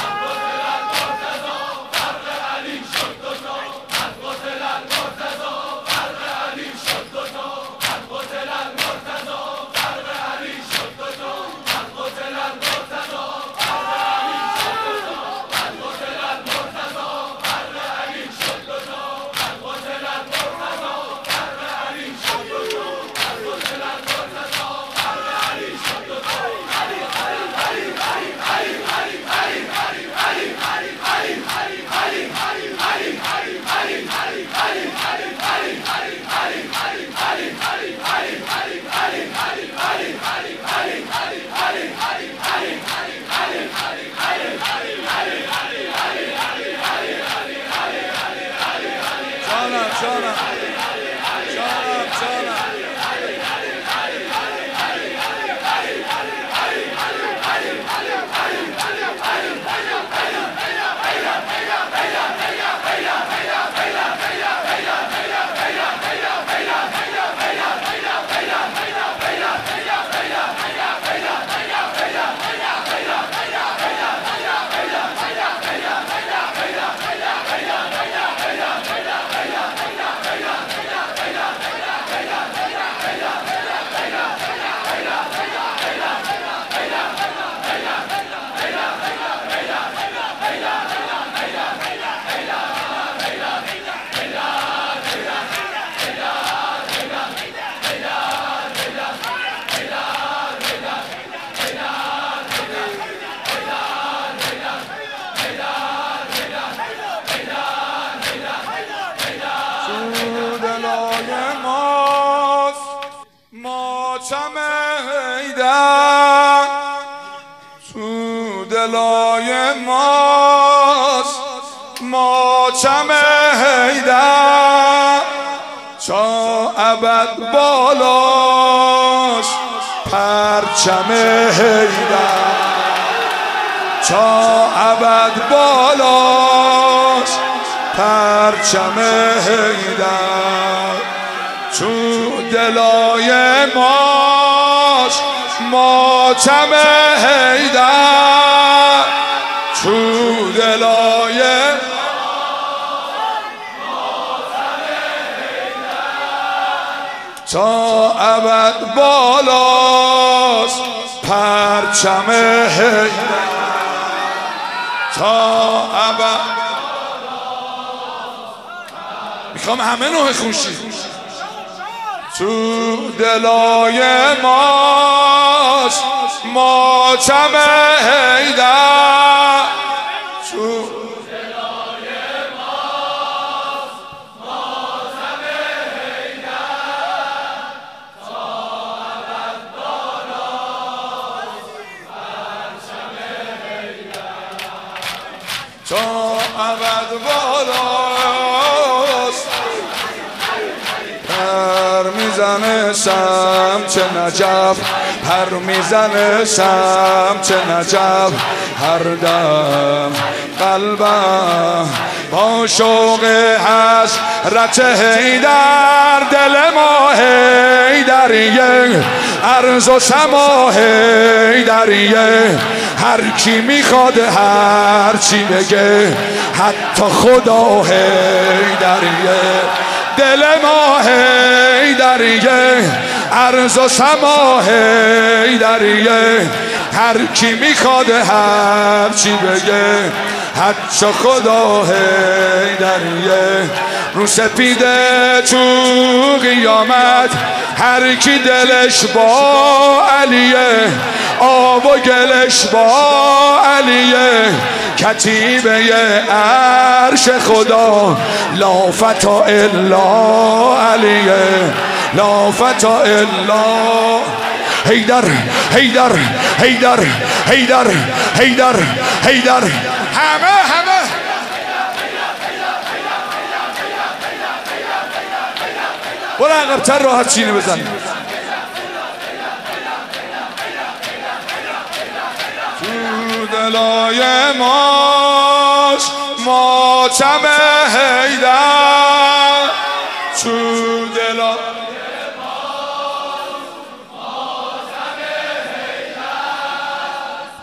ماتم حیدر تو دلای ماست ماتم حیدر تا ابد بالاش پرچم حیدر تا ابد بالاش پرچم حیدر تو دلای ماست ماتم حیدر تو دلای تا ابد بالاست پرچم حیدر تا ابد. میخوام همه نوع خونشی تو دلای ماست ماتم حیدر تو دلای ماست ماتم حیدر تا ابد بالاست پرچم حیدر تا ابد بالاست پر میزنه سمت نجف پر میزنه سمت نجف هر دم قلبم با شوق حسرت حیدر دل ما حیدریه ارض و سما حیدریه هر کی میخواد هر چی بگه حتی خدا حیدریه دل ما حیدریه ارض و سما حیدریه هر کی میخواد هر چی بگه حتی خدا حیدریه رو سپیده تو قیامت هر کی دلش با علیه آب و گلش با علیه کتیبه عرش خدا لا فتا الا علیه لا فتا الا حیدر حیدر حیدر حیدر حیدر حیدر همه برو عقب‌تر راحت چینه بزن تو دلای ماست ماتم حیدر تو دلای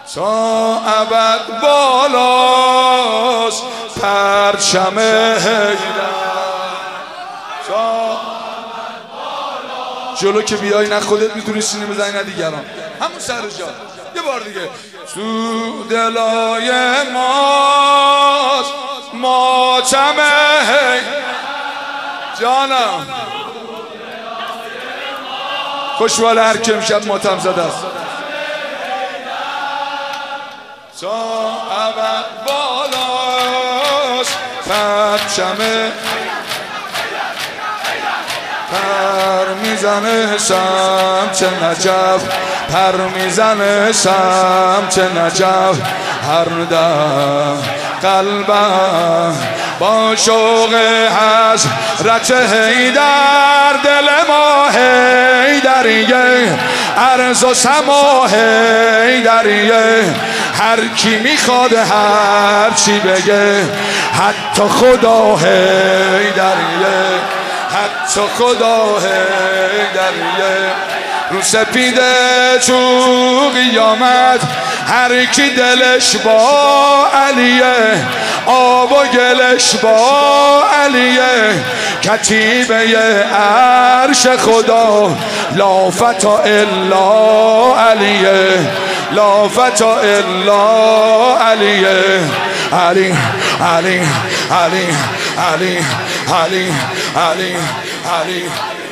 تا ابد بالاست پرچم حیدر. جلو که بیای نه خودت میتونی سینه بزنی نه دیگران. همون سر جا یه بار دیگه. تو دلای ماست ماتم جانم، خوشوال هر که امشب ماتم زده است. تا ابد بالاست پرچم پر میزنه سمت نجف، پر میزنه سمت نجف. هر دم قلبم با شوق حسرت حیدر، دل ما حیدریه، ارض و سما حیدریه. هر کی میخواد هر چی بگه، حتی خدا حیدریه، حتی خدا حیدریه. رو سپیده تو قیامت هر کی دلش با علیه، آب و گلش با علیه. کتیبه عرش خدا لا فتا الا علیه، لا فتا الا علیه. علی علی علی علی علی علی علی.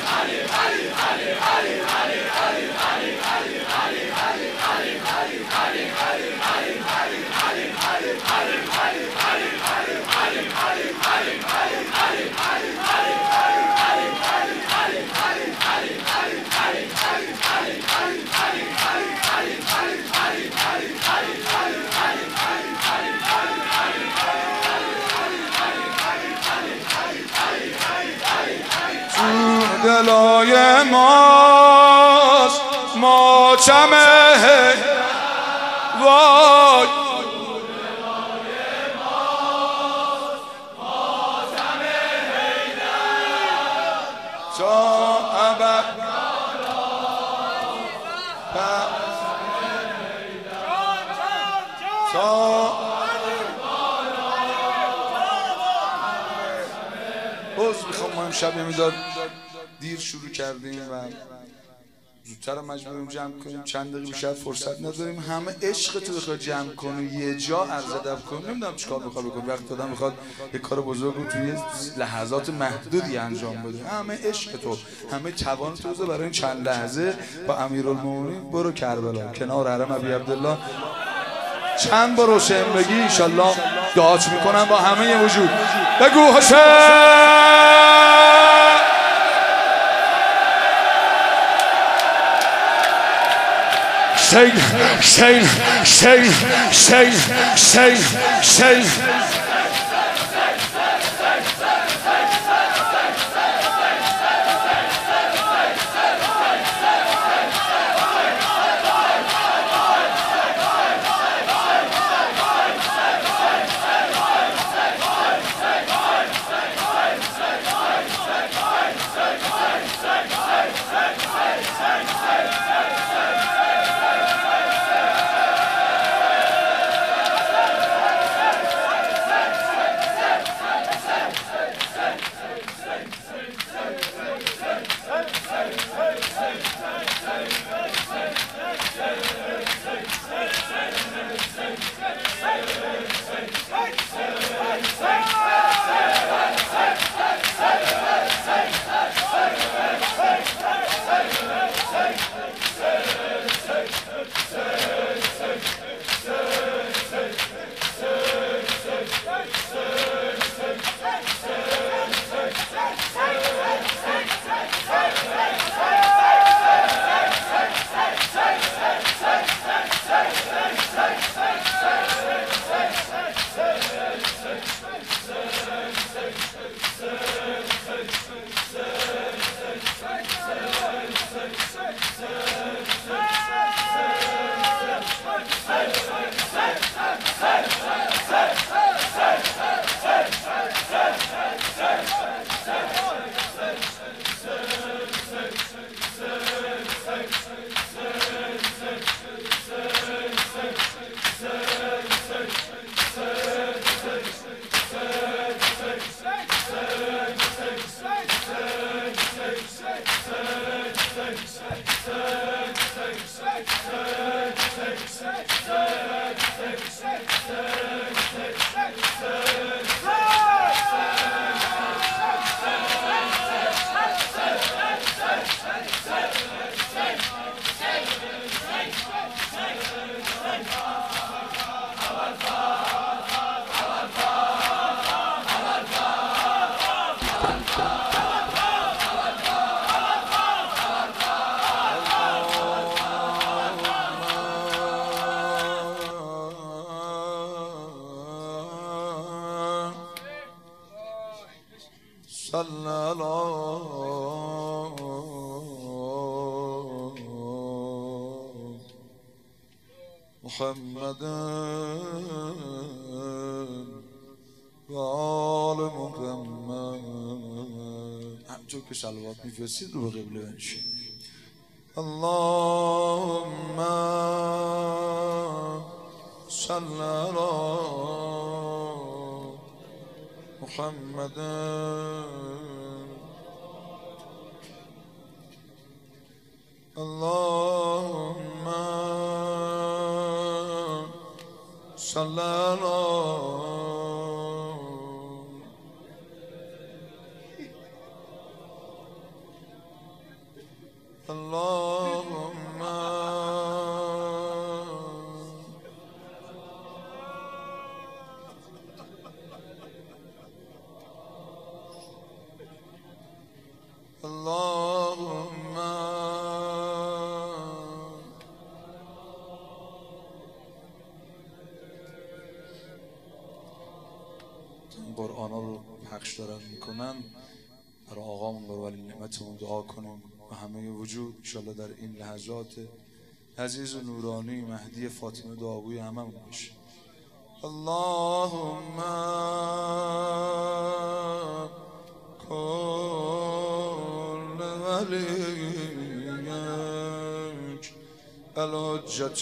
دلای ماست ماتم وای. تا ابد میخوام ما امشب میداد دیر شروع کردیم و زودتر مجبوریم جمع کنیم. چند دقیقه بیشتر فرصت نداریم. همه عشق تو بخواد جمع کنی یه جا عرض ادب کنی، نمیدونم چیکار بخواد بکنی. وقتی آدم میخواد یه کار بزرگ رو توی لحظات محدودی انجام بده، همه عشق تو، همه توان تو برای این چند لحظه با امیرالمومنین برو کربلا کنار حرم ابی عبدالله چند بار حسین بگی انشالله دعات میکنم با همه وجود. بگو حسین Shane. صل على محمد و آل محمد. همچون که صلوات میفرستید رو به قبله بنشین. اللهم صل على محمد اللهم صل على اللهم اللهم این قرآن ها رو پخش دارن میکنن. برای آقامون برای ولی نعمتمون دعا کنیم و همه وجود انشالله در این لحظات عزیز و نورانی مهدی فاطمه دعاگوی هممون بشه. اللهم کل ولیک الحجت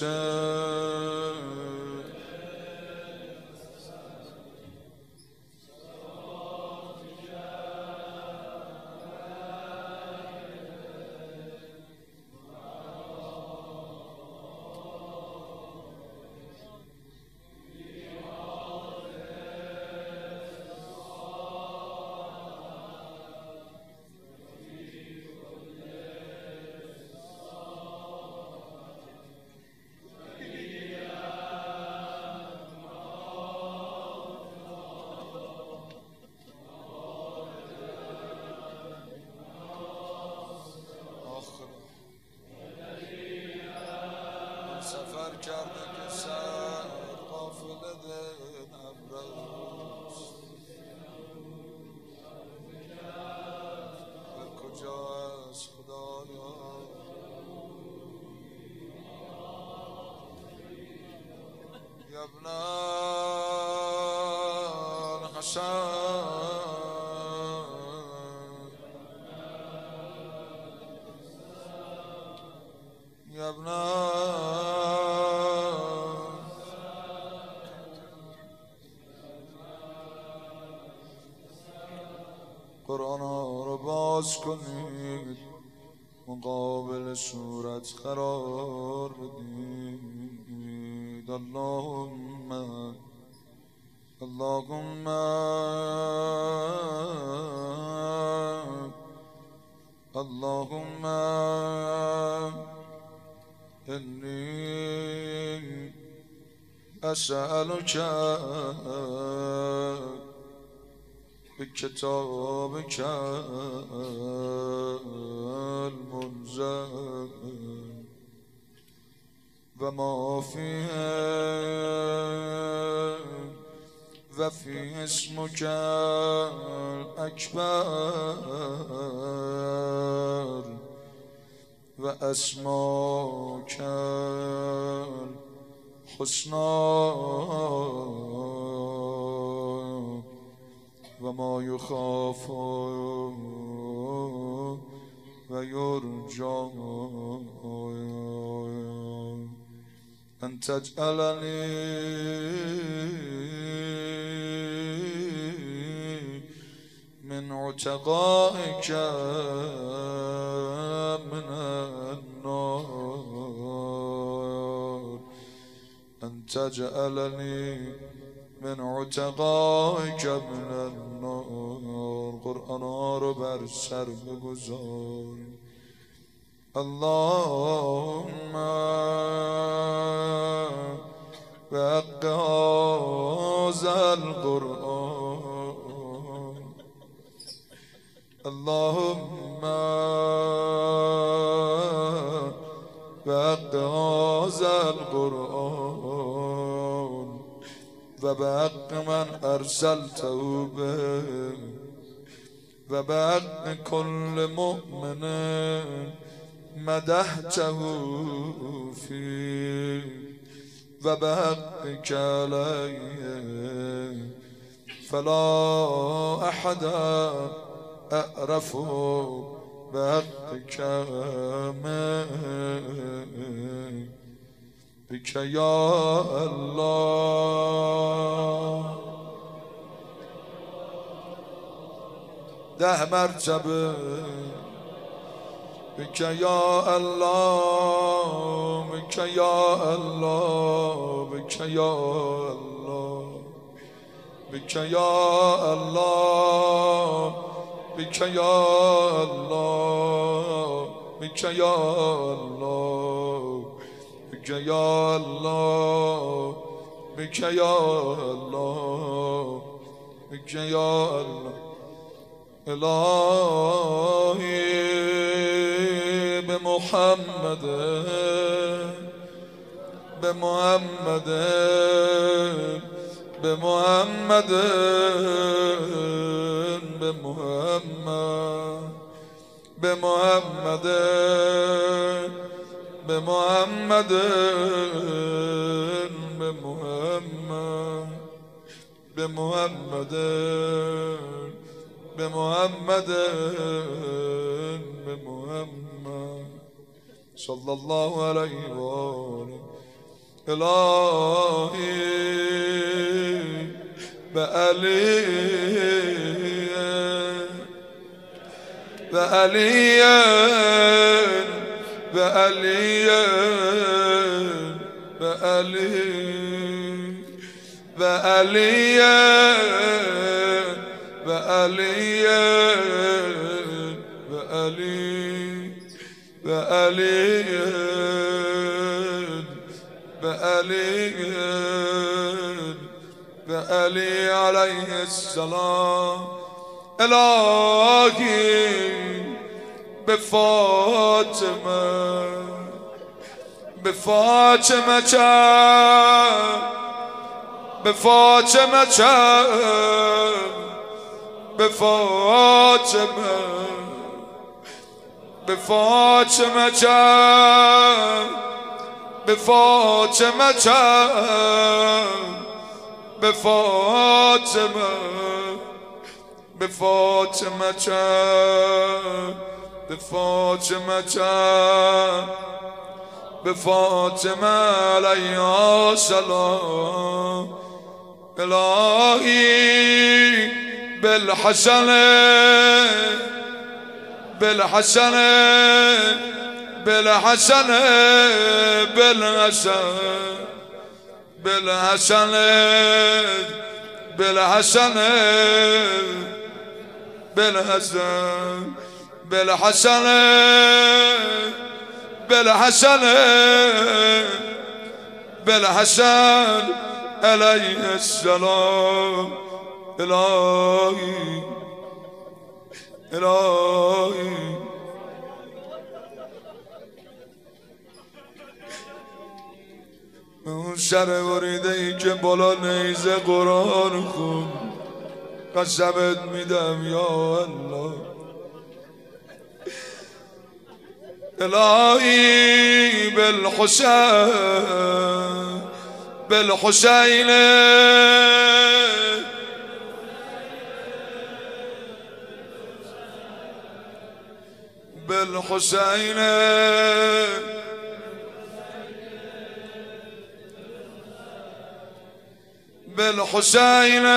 سفر کرده که سر قافله نبرست و کجا از خدایا ابن الحسن ابن قرآن رو باز کنید مقابل صورت قرار بدید. اللهم اللهم اللهم إني أسألك بكتابك المنزل وما فيه وفي اسمك الأكبر وأسماك الحسنى وما يخاف ويرجى أن تجعلني من عتقائك من النار أن تجعلني من عتقائك من النار. قرآن رو بر سر بگذار. اللهم بحق هذا القرآن اللهم بحق هذا القرآن وبحق من أرسلته به و بحق كل مؤمن مدحته فيه و بحقك علي فلا أحد أعرف بحقك بك يا الله. 10 مرتبه بك يا الله بك يا الله بك يا الله بك يا الله بك يا الله بك يا الله بك يا الله بك يا الله بك يا الله. إلهي بمحمد بمحمد بمحمد بمحمد بمحمد بمحمد بمحمد بمحمد بمحمد بمحمد صلى الله عليه وآله. إلهي بألي بألي بألي بألي بألي بألي بألي بألي بألي بألي عليه السلام. إلهي بفاطمة بفاطمة بفاطمة بفاطمة بفاطمة بفاطمة بفاطمة بفاطمة بفاطمة بفاطمة عليها السلام. إلهي بالحسن بالحسن بالحسن بالحسن بالحسن بالحسن بالحسن بالحسن بالحسن بالحسن عليه السلام. إلهي إلهي اون سر وریده ای که بالا نیزه قرآن خون قسمت میدم یا الله. الهی بالحسین بالحسین بالحسین بالحسين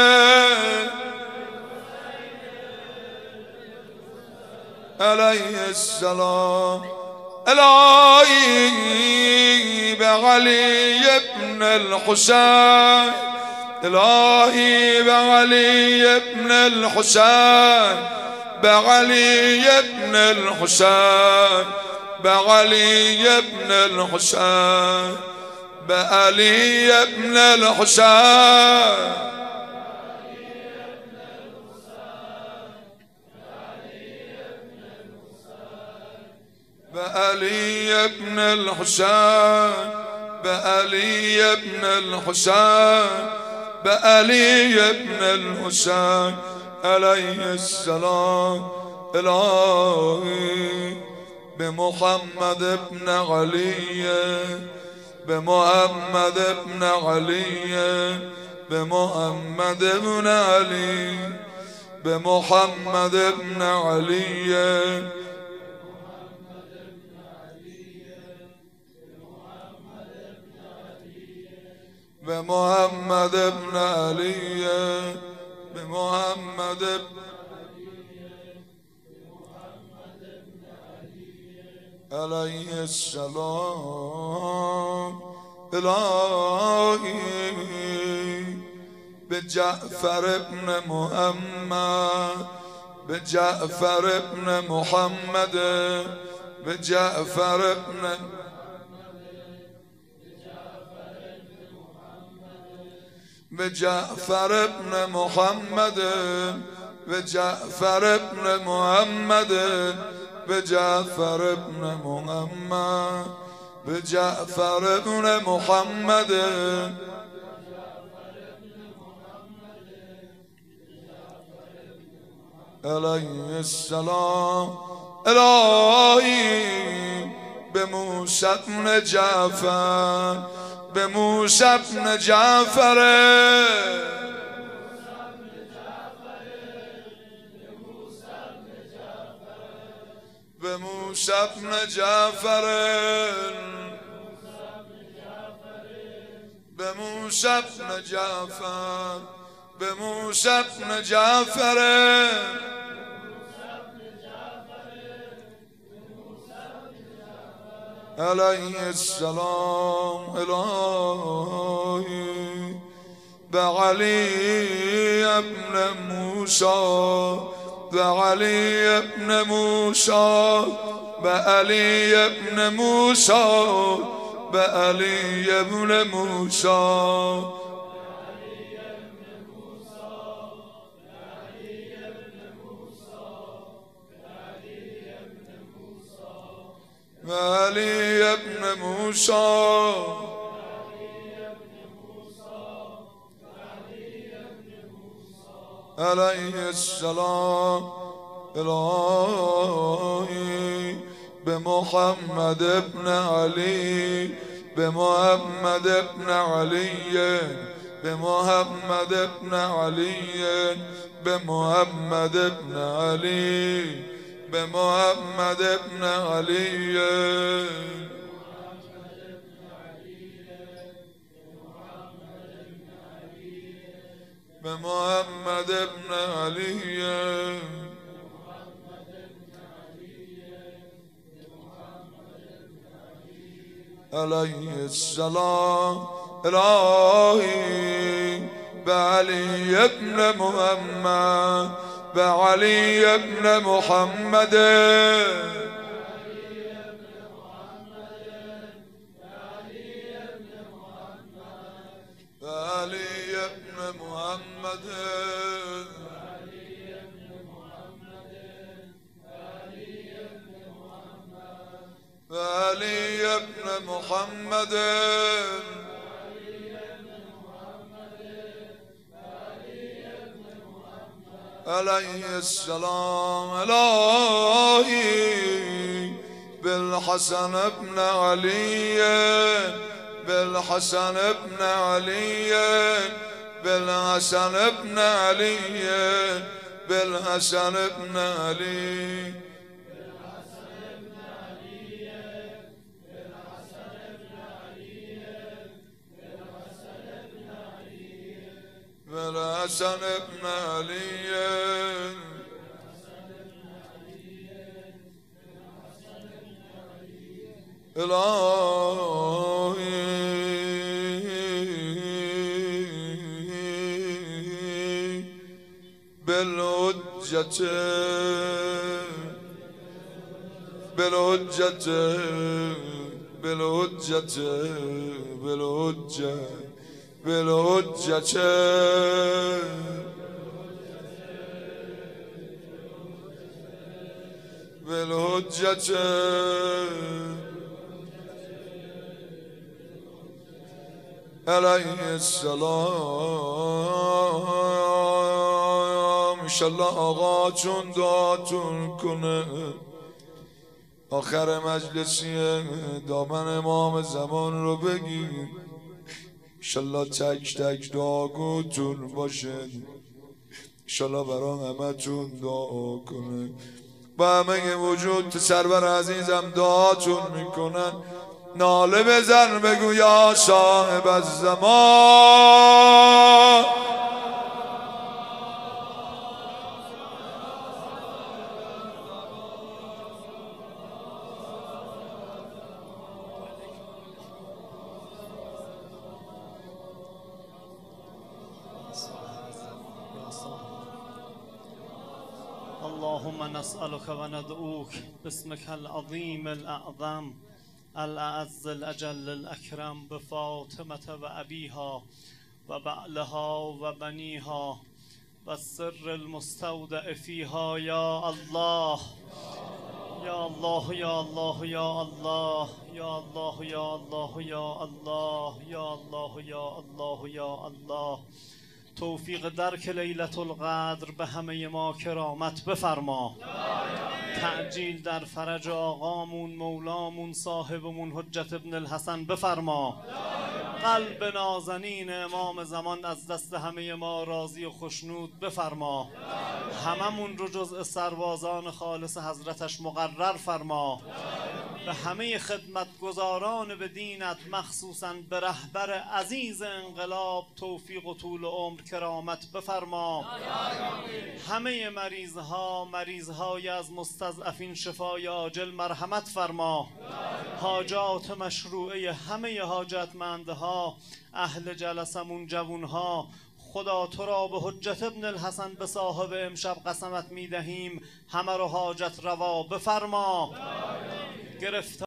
عليه السلام. إلهي بعلي بن الحسين إلهي بعلي بن الحسين بعلي بن الحسين بعلي بن الحسين بعلي بن الحسين بعلي بن الحسين بعلي بن الحسين بعلي بن الحسين علیه السلام الهی به محمد ابن علی به محمد ابن علی به محمد ابن علی به محمد ابن علی به محمد ابن علی به محمد علیه السلام الهی به جعفر ابن محمد به جعفر ابن محمد به جعفر ابن به جعفر ابن محمد به جعفر ابن محمد به جعفر ابن محمد به جعفر ابن محمد علیه السلام الهی به موسی ابن جعفر به موسی ابن جعفر به موسی ابن جعفر به موسی ابن جعفر به موسی ابن جعفر علیه السلام الهی به علی ابن موسی به علی ابن موسی به علی ابن موسی به علی ابن موسی علی ابن موسی علیه السلام الهی به محمد ابن علی به محمد ابن علی به محمد ابن علی به محمد ابن علی به محمد ابن علی به محمد ابن علی علیه السلام الهی به علی ابن محمد به علی ابن محمد به علی ابن محمد به علی ابن محمد علیه السلام الهی بالحسن ابن علی بالحسن ابن علی بالحسن ابن علی بالحسن ابن علی بالحسن ابن علی الهی بالحجة بالحجة بالحجة بالحجة بالحجة بالحجة علیه السلام انشالله آقا چون دعاتون کنه آخر مجلسی دامن امام زمان رو بگیر انشالله تک تک دعاگوتون باشه انشالله برای همه تون دعا کنه با همه وجود سرور عزیزم دعاتون میکنن ناله بزن بگو یا صاحب الزمان اللهم نسألك وندعوك باسمك العظيم الأعظم الأعز الأجل الأكرم بفاطمة وأبيها وبعلها وبنيها والسر المستودع فيها يا الله يا الله يا الله يا الله يا الله يا الله يا الله يا الله يا الله يا الله توفیق درک لیلت القدر به همه ما کرامت بفرما تعجیل در فرج آقامون مولامون صاحبمون حجت ابن الحسن بفرما قلب نازنین امام زمان از دست همه ما راضی و خشنود بفرما هممون رو جزء سربازان خالص حضرتش مقرر فرما به همه خدمتگزاران به دینت مخصوصاً به رهبر عزیز انقلاب توفیق و طول عمر کرامت بفرما همه مریضهای از مستضعفین شفای عاجل مرحمت فرما حاجات مشروعه همه حاجتمندها اهل جلسمون جوونها خدا تو را به حجت ابن الحسن به صاحب امشب قسمت میدهیم همه رو حاجت روا بفرما